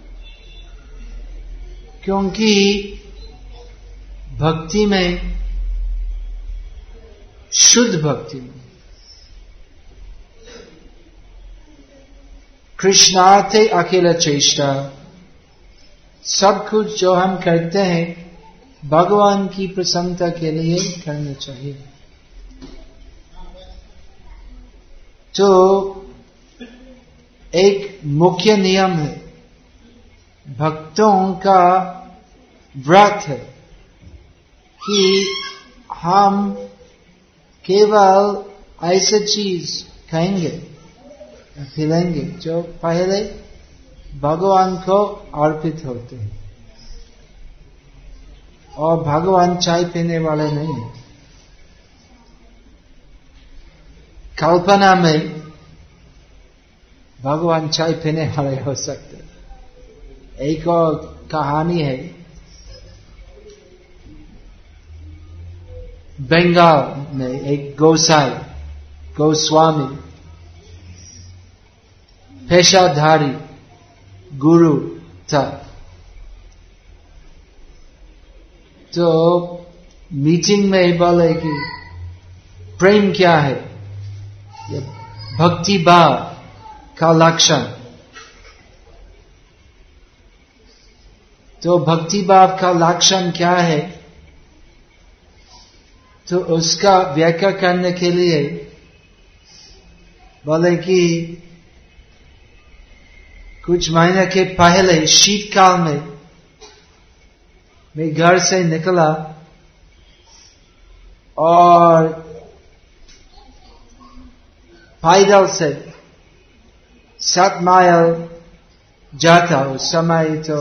क्योंकि भक्ति में, शुद्ध भक्ति में, कृष्णार्थे अकेला चेष्टा, सब कुछ जो हम करते हैं भगवान की प्रसन्नता के लिए करना चाहिए। तो एक मुख्य नियम है, भक्तों का व्रत है कि हम केवल ऐसे चीज खाएंगे, खिलाएंगे जो पहले भगवान को अर्पित होते हैं, और भगवान चाय पीने वाले नहीं है। कल्पना में भगवान चाय पीने वाले हो सकते। एक और कहानी है, बंगाल में एक गोस्वामी पेशाधारी गुरु था। तो मीटिंग में बोले कि प्रेम क्या है, ये भक्ति भाव का लक्षण। तो भक्ति भाव का लक्षण क्या है, तो उसका व्याख्या करने के लिए बोले कि कुछ महीने के पहले शीतकाल में मैं घर से निकला और पैदल से 7 माइल जाता। उस समय तो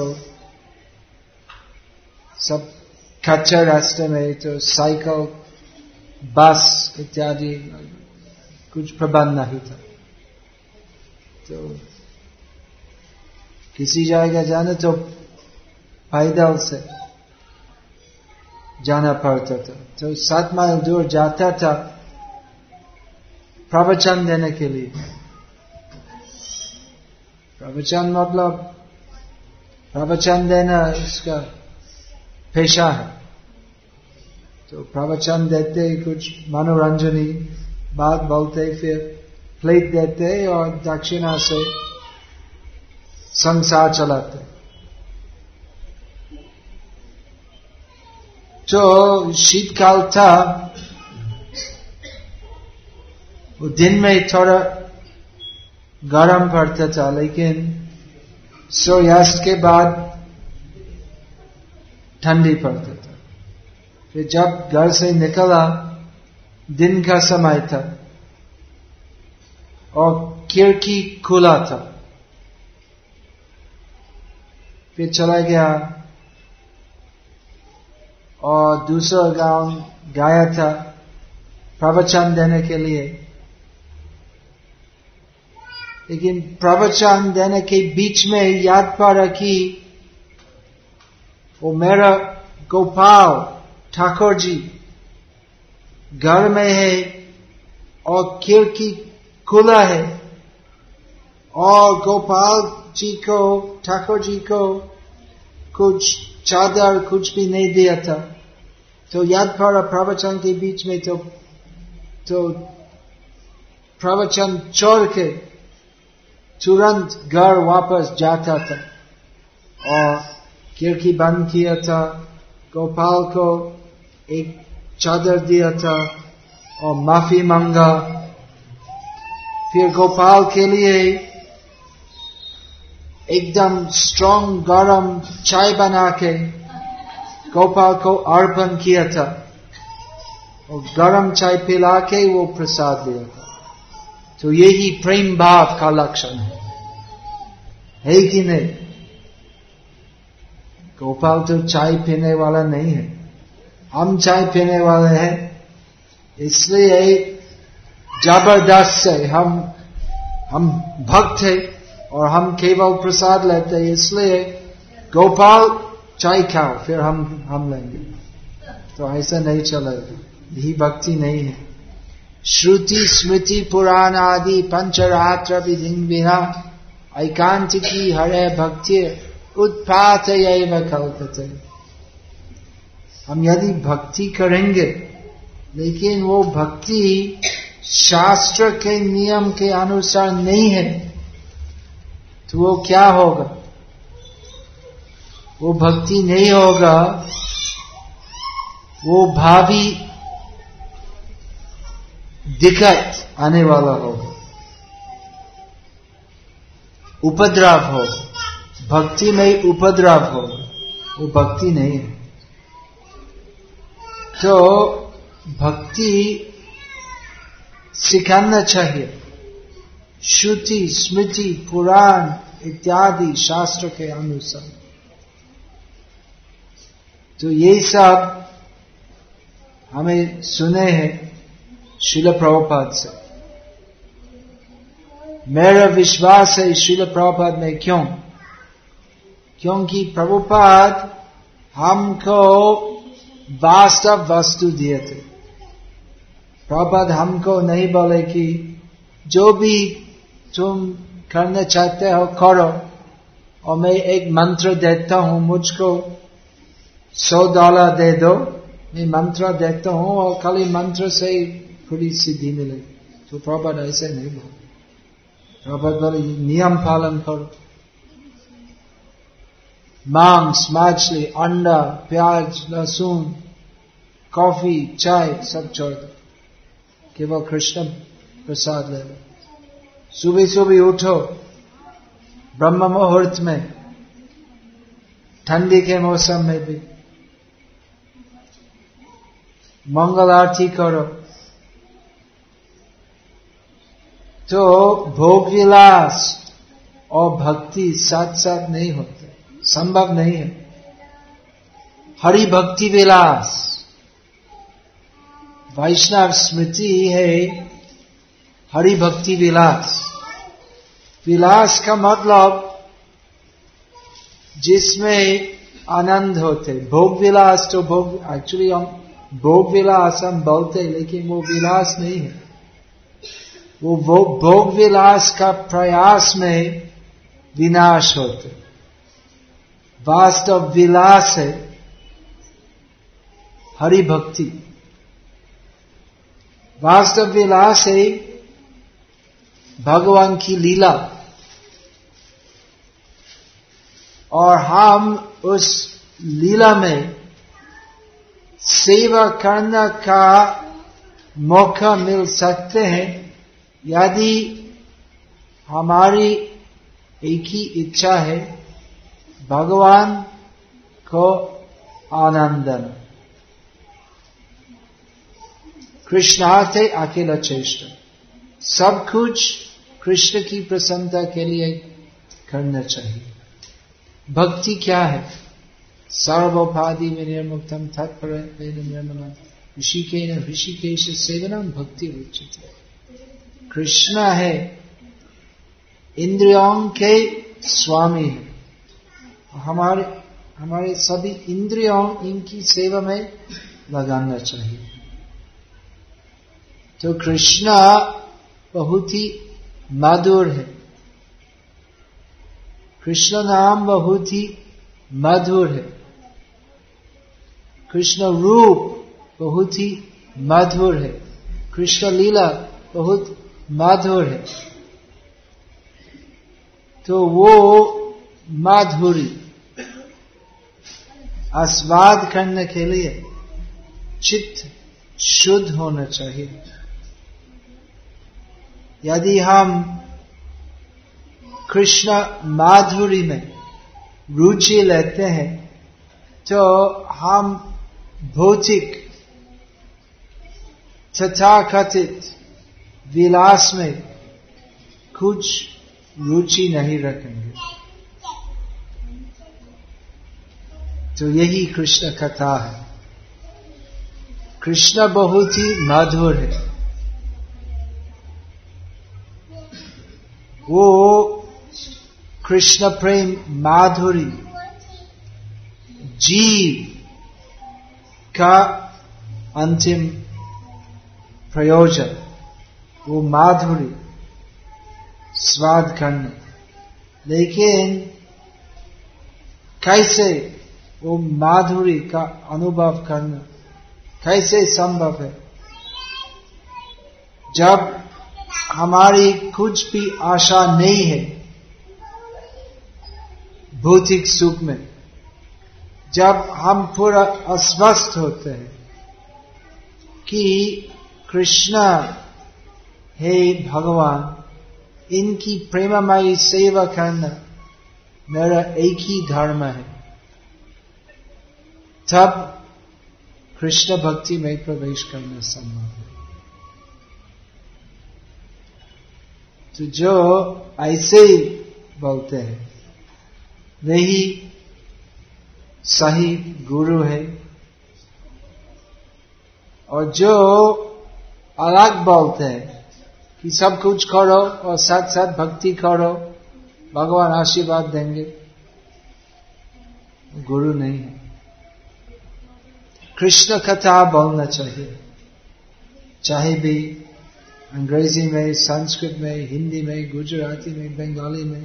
सब कच्चे रास्ते में, तो साइकिल, बस इत्यादि कुछ प्रबंध नहीं था। तो किसी जगह जाने तो पैदल से जाना पड़ता था। तो 7 माइल दूर जाता था प्रवचन देने के लिए। प्रवचन मतलब प्रवचन देना इसका पेशा है। तो प्रवचन देते, कुछ मनोरंजनी बात बोलते, फिर प्लेट देते और दक्षिणा से संसार चलाते। तो शीतकाल था, वो दिन में थोड़ा गर्म पड़ता था, लेकिन सूर्यास्त के बाद ठंडी पड़ता था। फिर जब घर से निकला, दिन का समय था और खिड़की खुला था, फिर चला गया और दूसरा गांव गया था प्रवचन देने के लिए। लेकिन प्रवचन देने के बीच में याद पड़ा कि वो मेरा गोपाल ठाकुर जी घर में है और खिड़की खुला है, और गोपाल जी को, ठाकुर जी को कुछ चादर कुछ भी नहीं दिया था। तो याद पड़ा प्रवचन के बीच में, तो प्रवचन छोड़ के तुरंत घर वापस जाता था और खिड़की बंद किया था, गोपाल को एक चादर दिया था और माफी मांगा। फिर गोपाल के लिए एकदम स्ट्रॉन्ग गरम चाय बना के गोपाल को अर्पण किया था और गरम चाय पिला के वो प्रसाद दिया था। तो यही प्रेम भाव का लक्षण है कि नहीं? गोपाल तो चाय पीने वाला नहीं है, हम चाय पीने वाले हैं, इसलिए जबरदस्त से हम भक्त है और हम केवल प्रसाद लेते हैं, इसलिए गोपाल चाय खाओ फिर हम लेंगे। तो ऐसा नहीं चलेगा, यही भक्ति नहीं है। श्रुति स्मृति पुराण आदि पंचरात्र विधि बिना ऐकांतिकी हरे भक्ति उत्पातयैव कल्पते। हम यदि भक्ति करेंगे लेकिन वो भक्ति शास्त्र के नियम के अनुसार नहीं है, तो वो क्या होगा? वो भक्ति नहीं होगा, वो भावी दिक्कत आने वाला होगा, उपद्रव होगा, भक्ति में उपद्रव होगा, वो भक्ति नहीं है। तो भक्ति सिखाना चाहिए, श्रुति स्मृति पुराण इत्यादि शास्त्र के अनुसार। तो ये सब हमें सुने हैं श्रील प्रभुपाद से। मेरा विश्वास है श्रील प्रभुपाद में। क्योंकि प्रभुपाद हमको वास्तव वस्तु दिए थे। प्रभुपाद हमको नहीं बोले कि जो भी तुम करना चाहते हो करो, और मैं एक मंत्र देता हूं, मुझको $100 दे दो, मैं मंत्र देता हूं और खाली मंत्र से पूरी सिद्धि मिलेगी। तो प्रभुपाद ऐसे नहीं बोले। प्रभुपाद बोले नियम पालन करो, मांस मछली अंडा प्याज लहसुन कॉफी चाय सब छोड़ दो, केवल कृष्ण प्रसाद ले लो। सुबह सुबह उठो, ब्रह्म मुहूर्त में, ठंडी के मौसम में भी मंगल आरती करो। तो भोग विलास और भक्ति साथ साथ नहीं होते, संभव नहीं है। हरि भक्ति विलास वैष्णव स्मृति है, हरि भक्ति विलास। विलास का मतलब जिसमें आनंद होते। भोग विलास तो भोग, एक्चुअली हम भोग विलास हम बोलते, लेकिन वो विलास नहीं है। वो भोग विलास का प्रयास में विनाश होते। वास्तव विलास है हरि भक्ति। वास्तव विलास है भगवान की लीला, और हम उस लीला में सेवा करने का मौका मिल सकते हैं यदि हमारी एक ही इच्छा है, भगवान को आनंदन। कृष्णार्थे अकेला चेष्टा, सब कुछ कृष्ण की प्रसन्नता के लिए करना चाहिए। भक्ति क्या है? सर्वोपाधि विनिर्मुक्तम तत्पर निर्मलम ऋषिकेश सेवनम भक्ति उच्यते। कृष्ण है इंद्रियों के स्वामी है, हमारे सभी इंद्रियों इनकी सेवा में लगाना चाहिए। तो कृष्ण बहुत ही मधुर है, कृष्ण नाम बहुत ही मधुर है, कृष्ण रूप बहुत ही मधुर है, कृष्ण लीला बहुत मधुर है। तो वो माधुरी आस्वाद करने के लिए चित्त शुद्ध होना चाहिए। यदि हम कृष्ण माधुरी में रुचि लेते हैं तो हम भौतिक तथाकथित विलास में कुछ रुचि नहीं रखेंगे। तो यही कृष्ण कथा है। कृष्ण बहुत ही मधुर है, वो कृष्ण प्रेम माधुरी जीव का अंतिम प्रयोजन, वो माधुरी स्वाद करना। लेकिन कैसे वो माधुरी का अनुभव करना कैसे संभव है? जब हमारी कुछ भी आशा नहीं है भौतिक सुख में, जब हम पूरा अस्वस्थ होते हैं कि कृष्ण हे भगवान, इनकी प्रेममयी सेवा करना मेरा एक ही धर्म है, तब कृष्ण भक्ति में प्रवेश करना संभव है। तो जो ऐसे बोलते हैं वही सही गुरु है, और जो अलग बोलते हैं कि सब कुछ करो और साथ साथ भक्ति करो, भगवान आशीर्वाद देंगे, गुरु नहीं है। कृष्ण कथा बोलना चाहिए, चाहे भी अंग्रेजी में, संस्कृत में, हिंदी में, गुजराती में, बंगाली में,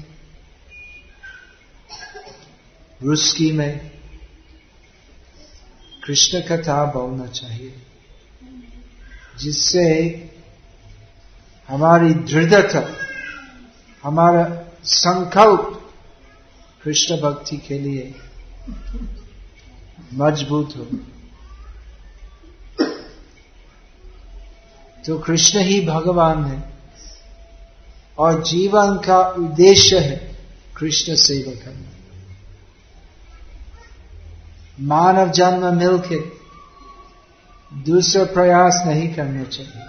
रुस्की में, कृष्ण कथा बोलना चाहिए, जिससे हमारी दृढ़ता, हमारा संकल्प कृष्ण भक्ति के लिए मजबूत हो। तो कृष्ण ही भगवान है और जीवन का उद्देश्य है कृष्ण सेवा करना। मानव जन्म मिलके दूसरा प्रयास नहीं करना चाहिए।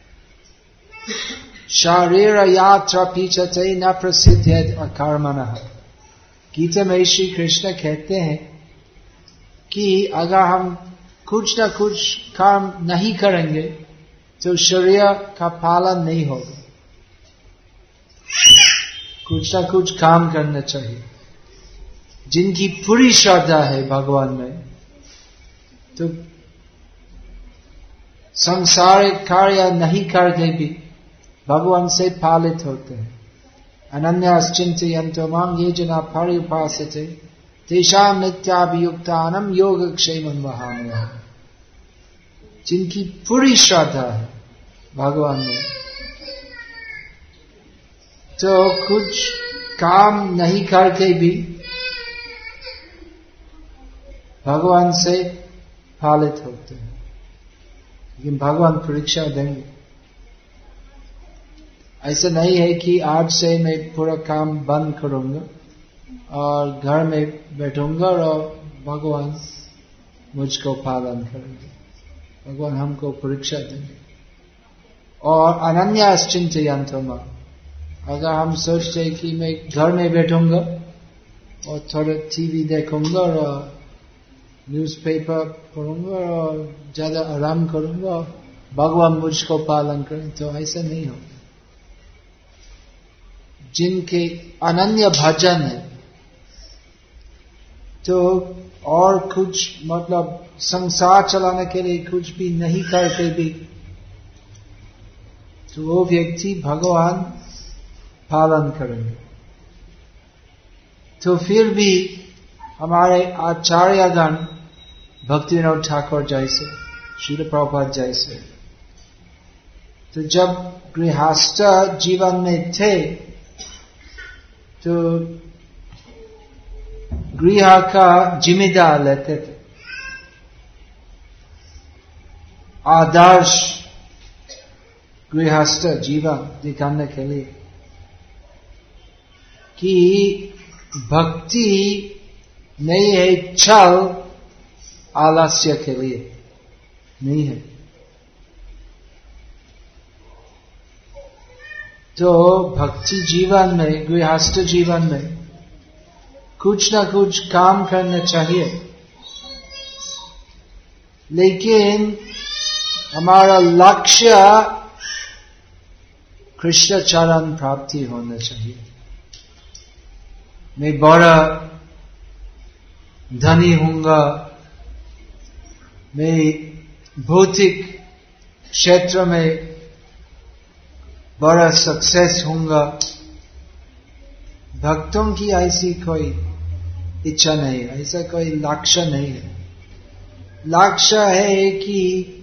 शारीर यात्रा पीछते न प्रसिद्ध अकर्मणः। गीता में श्री कृष्ण कहते हैं कि अगर हम कुछ न कुछ काम नहीं करेंगे तो शरीर का पालन नहीं होगा। कुछ न कुछ काम करना चाहिए। जिनकी पूरी श्रद्धा है भगवान में, तो संसारिक कार्य नहीं करके भी भगवान से पालित होते हैं। अनन्याश्चिन्तयन्तो मां ये जना पर्युपासते तेषां नित्याभियुक्तानां योगक्षेमं वहाम्यहम्। जिनकी पूरी श्रद्धा है भगवान में, तो कुछ काम नहीं करके भी भगवान से फलित होते हैं। लेकिन भगवान परीक्षा देंगे। ऐसा नहीं है कि आज से मैं पूरा काम बंद करूंगा और घर में बैठूंगा और भगवान मुझको पालन करेंगे। भगवान हमको परीक्षा देंगे। और अनन्यास चिंतयन्तो मां, अगर हम सोचते कि मैं घर में बैठूंगा और थोड़ा टीवी देखूंगा और न्यूज़पेपर पढ़ूंगा और ज्यादा आराम करूंगा, भगवान मुझको पालन करें, तो ऐसा नहीं हो। जिनके अनन्य भजन है तो और कुछ मतलब संसार चलाने के लिए कुछ भी नहीं करते भी, तो वो व्यक्ति भगवान पालन करेंगे। तो फिर भी हमारे आचार्यगण भक्तिविनोद ठाकुर जैसे, श्रील प्रभुपाद जैसे, तो जब गृहस्थ जीवन में थे तो गृह का जिम्मेदार लेते थे। आदर्श गृहस्थ जीवन दिखाने के लिए कि भक्ति नहीं है छल आलस्य के लिए नहीं है। तो भक्ति जीवन में, गृहस्थ जीवन में कुछ ना कुछ काम करना चाहिए, लेकिन हमारा लक्ष्य कृष्ण चरण प्राप्ति होना चाहिए। मैं बड़ा धनी हूंगा, मैं भौतिक क्षेत्र में बड़ा सक्सेस हूंगा। भक्तों की ऐसी कोई इच्छा नहीं है, ऐसा कोई लक्ष्य नहीं है। लक्ष्य है कि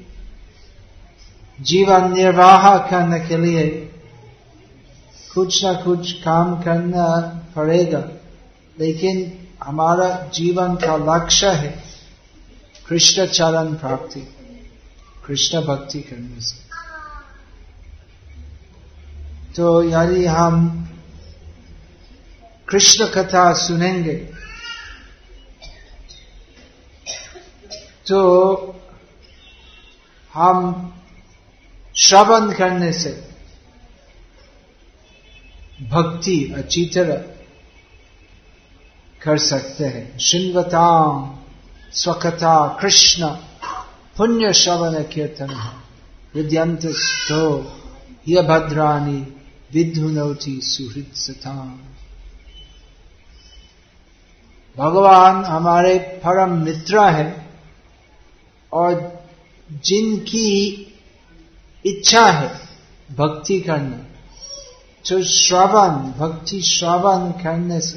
जीवन निर्वाह करने के लिए कुछ ना कुछ काम करना पड़ेगा, लेकिन हमारा जीवन का लक्ष्य है कृष्ण चरण प्राप्ति, कृष्ण भक्ति करने से। तो यदि हम कृष्ण कथा सुनेंगे तो हम श्रवण करने से भक्ति अच्छी तरह कर सकते हैं। शृण्वताम स्वकथा कृष्ण पुण्य श्रवण कीर्तन हृदयंतस्थो ह्य भद्राणि विधुनोति सुहृद सताम। भगवान हमारे परम मित्र है और जिनकी इच्छा है भक्ति करना, तो श्रवण, भक्ति श्रवण करने से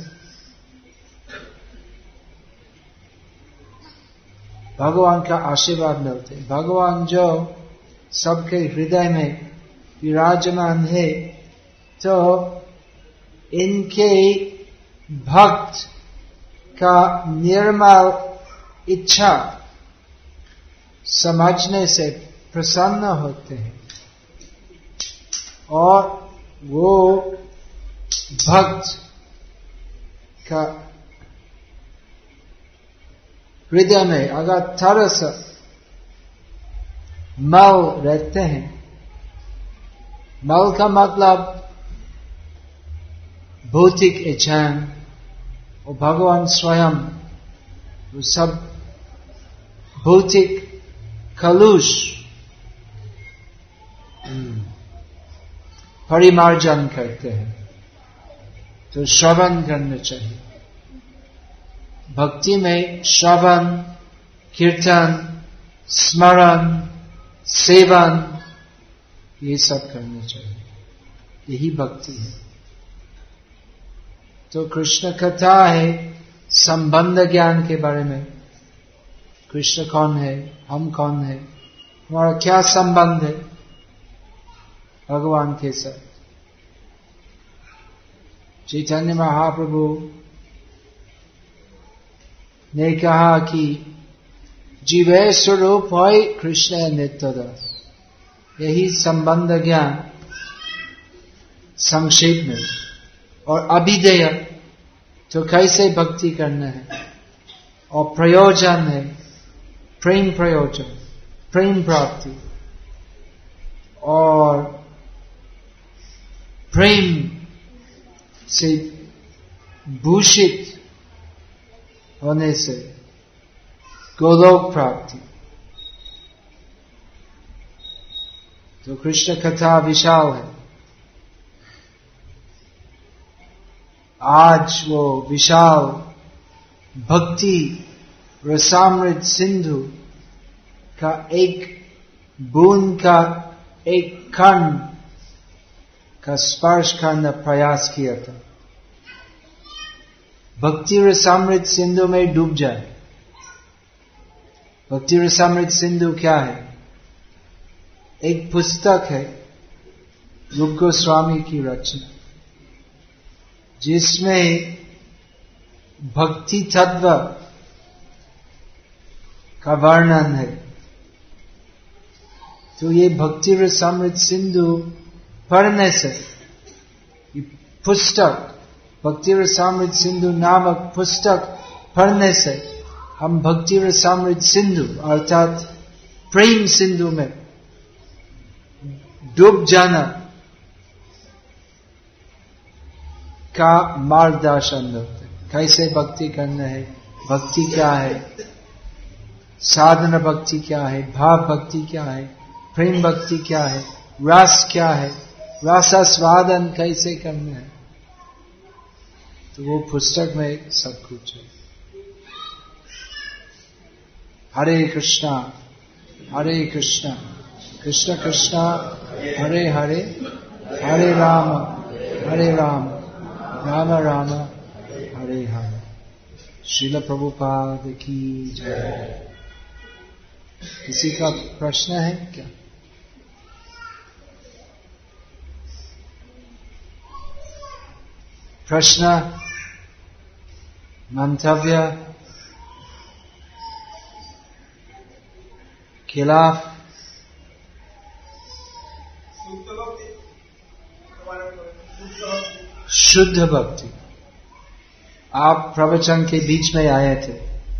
भगवान का आशीर्वाद मिलते। भगवान जो सबके हृदय में विराजमान है, तो इनके भक्त का निर्मल इच्छा समझने से प्रसन्न होते हैं और वो भक्त का हृदय में अगर तरस मल रहते हैं, मल का मतलब भौतिक इच्छाएं, और भगवान स्वयं वो सब भौतिक कलुष परिमार्जन करते हैं। तो श्रवण करना चाहिए। भक्ति में श्रवण, कीर्तन, स्मरण, सेवन, ये सब करना चाहिए। यही भक्ति है। तो कृष्ण कथा है संबंध ज्ञान के बारे में। कृष्ण कौन है, हम कौन है, हमारा क्या संबंध है भगवान के साथ। चैतन्य महाप्रभु ने कहा कि जीवे स्वरूप होय कृष्ण नित्य दास। यही संबंध ज्ञान संक्षेप में। और अभिधेय तो कैसे भक्ति करना है, और प्रयोजन है प्रेम प्रयोजन, प्रेम प्राप्ति, और प्रेम से भूषित होने से गोलोक प्राप्ति। तो कृष्ण कथा विशाल है। आज वो विशाल भक्ति रसामृत सिंधु का एक बूंद का एक कण का स्पर्श करने प्रयास किया था। भक्ति रसामृत सिंधु में डूब जाए। भक्ति रसामृत सिंधु क्या है? एक पुस्तक है रूप गोस्वामी की रचना, जिसमें भक्ति तत्व का वर्णन है। तो ये भक्ति रसामृत सिंधु पढ़ने से, पुस्तक भक्ति रसामृत सिंधु नामक पुस्तक पढ़ने से हम भक्ति रसामृत सिंधु अर्थात प्रेम सिंधु में डूब जाना का मार्गदर्शन होता है। कैसे भक्ति करना है, भक्ति क्या है, साधना भक्ति क्या है, भाव भक्ति क्या है, प्रेम भक्ति क्या है, रस क्या है, रसास्वादन कैसे करना है। तो वो पुस्तक में सब कुछ है। हरे कृष्णा कृष्ण कृष्णा हरे हरे, हरे राम राम राम हरे हरे। श्रील प्रभुपाद की जय। किसी का प्रश्न है क्या? प्रश्न, मंतव्य, खिलाफ? शुद्ध भक्ति। आप प्रवचन के बीच में आए थे,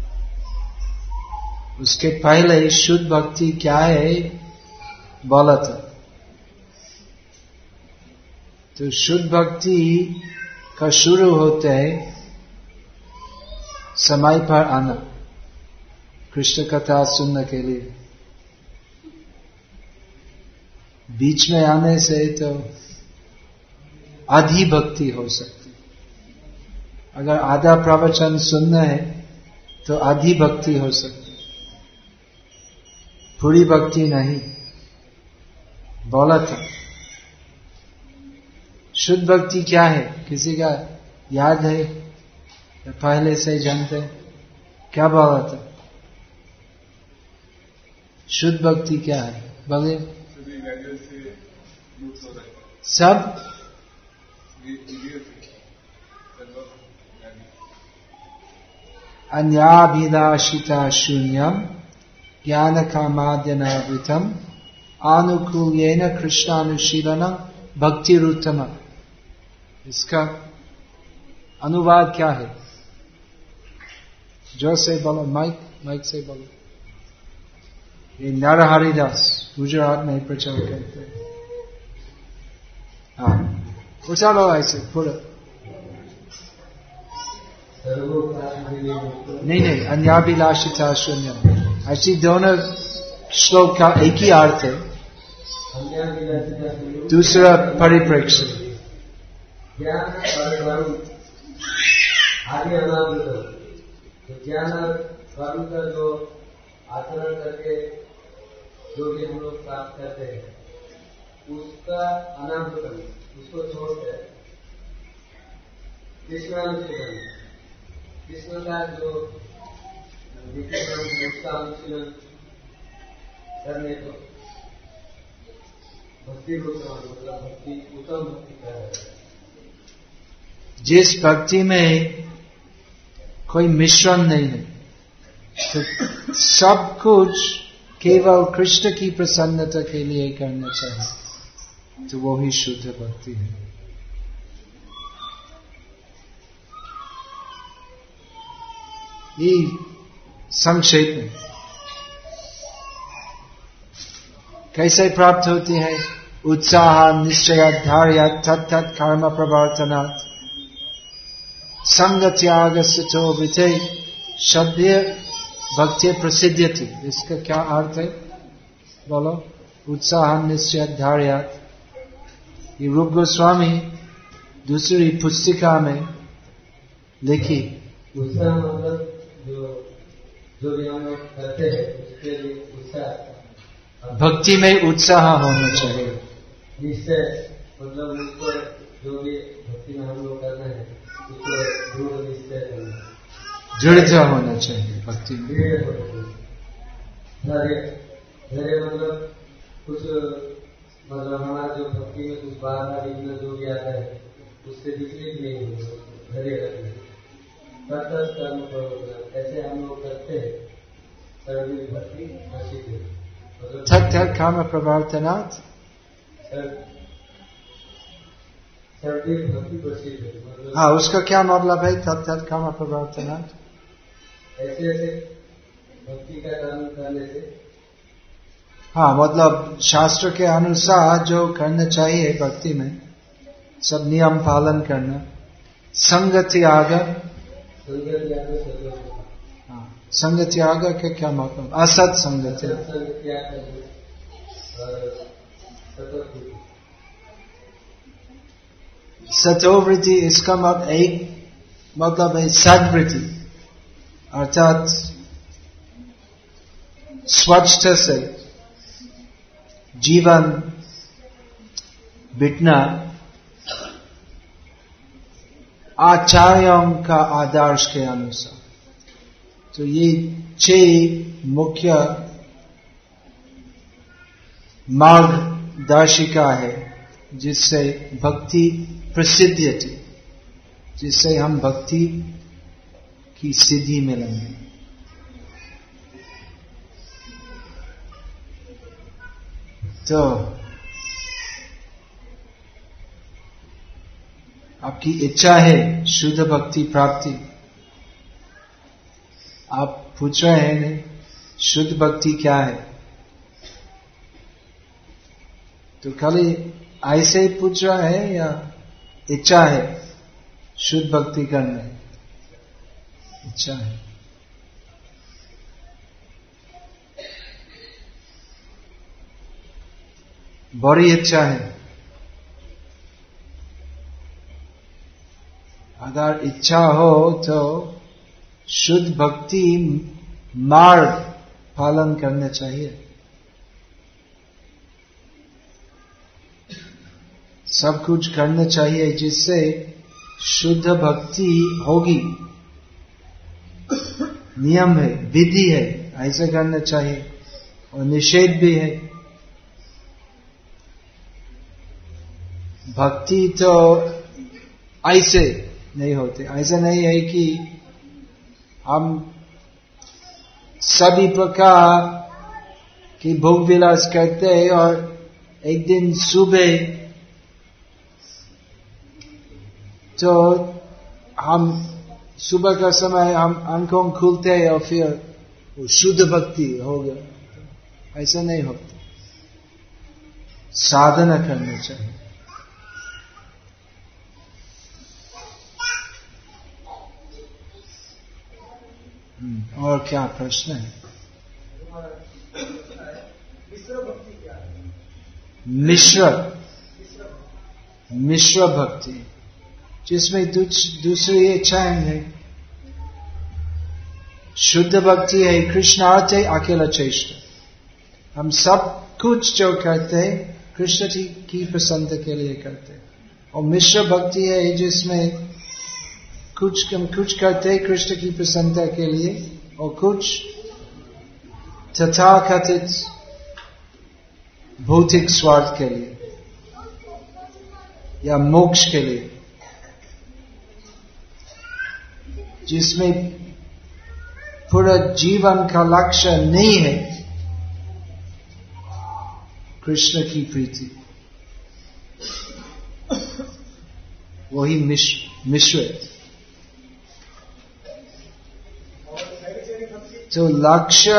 उसके पहले शुद्ध भक्ति क्या है बोला था। तो शुद्ध भक्ति का शुरू होते है समय पर आना कृष्ण कथा सुनने के लिए। बीच में आने से तो आधी भक्ति हो सकती। अगर आधा प्रवचन सुनना है तो आधी भक्ति हो सकती, पूरी भक्ति नहीं। बोला था शुद्ध भक्ति क्या है? किसी का याद है या पहले से जानते हैं? क्या बोला था? शुद्ध भक्ति क्या है? बोले सब अन्याभिलाषिता शून्यम ज्ञान कामाद्यनावृतम आनुकूल्येन कृष्णानुशीलनम भक्तिरुत्तम। इसका अनुवाद क्या है? जो से बोलो, माइक से बोलो। ये नरहरिदास गुजरात में प्रचार करते हैं। हाँ, उछालो ऐसे पूरा। नहीं, अन्याभिलाषिता शून्यम। ऐसी दोनों श्लोक का एक ही अर्थ है, दूसरा परिप्रेक्ष्य। ज्ञान आदि अनावृत, ज्ञान और का जो आचरण करके जो भी हम लोग प्राप्त करते हैं उसका अनावृतम, उसको छोड़कर कृष्णानुशीलन, कृष्ण का जो उसका अनुशीलन करने को भक्ति मतलब भक्ति उत्तम भक्ति का है। जिस भक्ति में कोई मिश्रण नहीं है, तो सब कुछ केवल कृष्ण की प्रसन्नता के लिए करना चाहिए, तो वो ही शुद्ध भक्ति है। ये संक्षेप में कैसे प्राप्त होती है? उत्साह निश्चय धार्य तत्त कर्म प्रवर्तनात् संग त्याग सतो विते सभ्य भक्ति प्रसिद्ध्यति। इसका क्या अर्थ है बोलो? उत्साह निश्चय धार्य, ये रूप गोस्वामी दूसरी पुस्तिका में लिखी। उत्साह मतलब जो भी हम लोग करते हैं उसके लिए उत्साह, भक्ति में उत्साह होना चाहिए। निश्चय मतलब उसको जो भी भक्ति में हम लोग करना है उसको दृढ़ निश्चय करना, दृढ़ता होना चाहिए भक्ति में। धैर्य मतलब कुछ मतलब हमारा जो भक्ति में कुछ बाधा विघ्न जो भी आता है उससे विचलित नहीं होगा, धैर्य रखना। तत्त कर्म प्रवर्तन, ऐसे हम लोग करते हैं सर्व भक्ति प्रसिद्ध है। तत्त कर्म प्रवर्तनात् सर्व भक्ति प्रसिद्ध है, मतलब हाँ, उसका क्या मतलब है? तत्त कर्म प्रवर्तनात् ऐसे ऐसे भक्ति का कर्म करने से, हाँ, मतलब शास्त्र के अनुसार जो करना चाहिए भक्ति में, सब नियम पालन करना। संग त्याग, हाँ, संग त्याग का क्या मतलब? असत संग त्याग, सतोवृत्ति, इसका मतलब एक मतलब है सद्वृत्ति, अर्थात स्वच्छता से जीवन बितना, आचार्यों का आदर्श के अनुसार। तो ये 6 मुख्य मार्गदर्शिका है जिससे भक्ति प्रसिद्ध्यति, जिससे हम भक्ति की सिद्धि मिलेंगे। तो आपकी इच्छा है शुद्ध भक्ति प्राप्ति, आप पूछ रहे हैं नहीं शुद्ध भक्ति क्या है, तो खाली ऐसे ही पूछ रहा है या इच्छा है शुद्ध भक्ति करना है? इच्छा है। बड़ी इच्छा है। अगर इच्छा हो तो शुद्ध भक्ति मार्ग पालन करना चाहिए। सब कुछ करना चाहिए जिससे शुद्ध भक्ति होगी। नियम है, विधि है, ऐसे करना चाहिए, और निषेध भी है। भक्ति तो ऐसे नहीं होते, ऐसा नहीं है कि हम सभी प्रकार की भोग विलास करते हैं और एक दिन सुबह तो हम सुबह का समय हम आंखों खुलते हैं और फिर वो शुद्ध भक्ति हो गया, ऐसा नहीं होता। साधना करना चाहिए। और क्या प्रश्न है? मिश्र भक्ति, जिसमें दूसरी इच्छाएं हैं। शुद्ध भक्ति है कृष्णार्थ अकेला चेष्टा, हम सब कुछ जो करते हैं कृष्ण की प्रसन्नता के लिए करते हैं। और मिश्र भक्ति है जिसमें कुछ करते कृष्ण की प्रसन्नता के लिए और कुछ तथाकथित भौतिक स्वार्थ के लिए या मोक्ष के लिए, जिसमें पूरा जीवन का लक्ष्य नहीं है कृष्ण की प्रीति, वही मिश्रित। तो लक्ष्य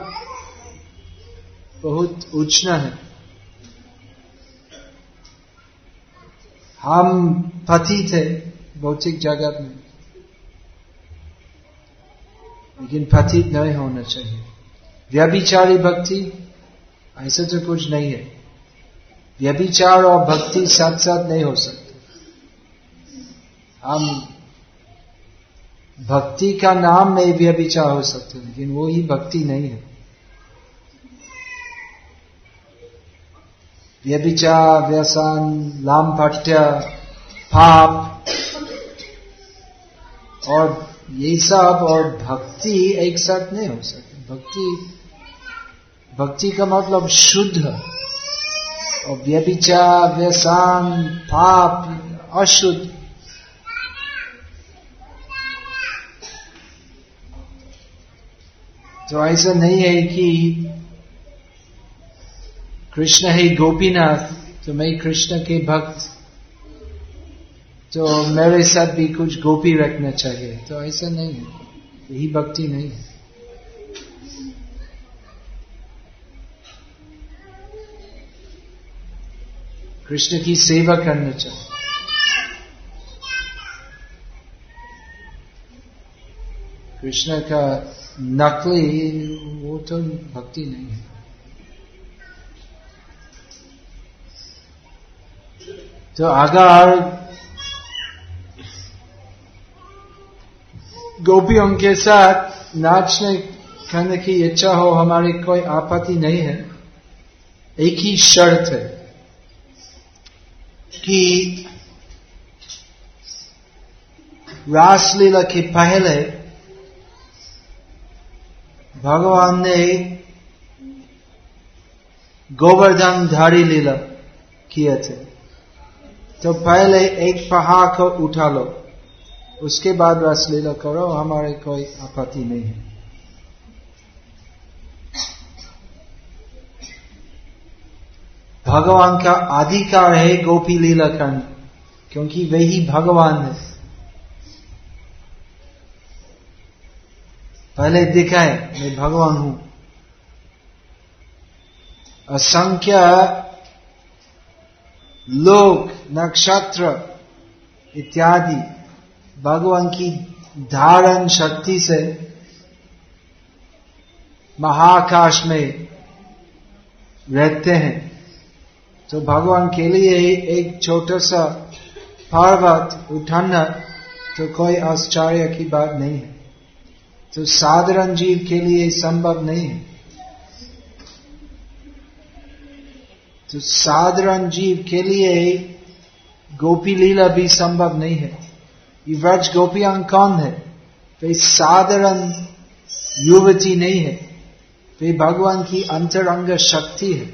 बहुत उच्च है। हम पति थे भौतिक जगत में, लेकिन पतित नहीं होना चाहिए। व्यभिचारी भक्ति ऐसा तो कुछ नहीं है। व्यभिचार और भक्ति साथ साथ नहीं हो सकते। हम भक्ति का नाम में व्यभिचार हो सकते, लेकिन वो ही भक्ति नहीं है। व्यभिचार, व्यसन, लामपट्य, पाप और ये सब और भक्ति एक साथ नहीं हो सकते। भक्ति का मतलब शुद्ध, और व्यभिचार, व्यसन, पाप अशुद्ध। तो ऐसा नहीं है कि कृष्ण है गोपीनाथ तो मैं कृष्ण के भक्त, तो मेरे साथ भी कुछ गोपी रखना चाहिए, तो ऐसा नहीं है। यही भक्ति नहीं है। कृष्ण की सेवा करना चाहिए। कृष्ण का नकली वो तो भक्ति नहीं है। तो अगर गोपियों के साथ नाचने करने की इच्छा हो, हमारी कोई आपत्ति नहीं है। एक ही शर्त है कि रासलीला के पहले भगवान ने गोवर्धन धारी लीला किए थे, तो पहले एक पहाड़ को उठा लो, उसके बाद रासलीला करो, हमारे कोई आपत्ति नहीं है। भगवान का अधिकार है गोपी लीला करना, क्योंकि वही भगवान है। पहले दिखाए मैं भगवान हूं। असंख्य लोक, नक्षत्र इत्यादि भगवान की धारण शक्ति से महाकाश में रहते हैं। तो भगवान के लिए एक छोटा सा पर्वत उठाना तो कोई आश्चर्य की बात नहीं है। तो साधारण जीव के लिए संभव नहीं है। तो साधारण जीव के लिए गोपी लीला भी संभव नहीं है। ये व्रज गोपियां कौन है? वे साधारण युवती नहीं है, वे भगवान की अंतरंग शक्ति है।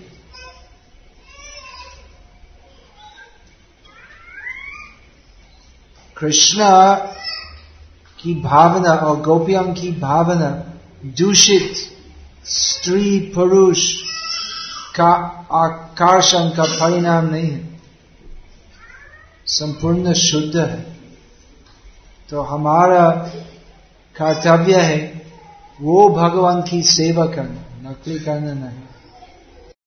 कृष्ण की भावना और गोपियों की भावना दूषित स्त्री पुरुष का आकर्षण का परिणाम नहीं है, संपूर्ण शुद्ध है। तो हमारा कर्तव्य है वो भगवान की सेवा करना, नकली करना नहीं।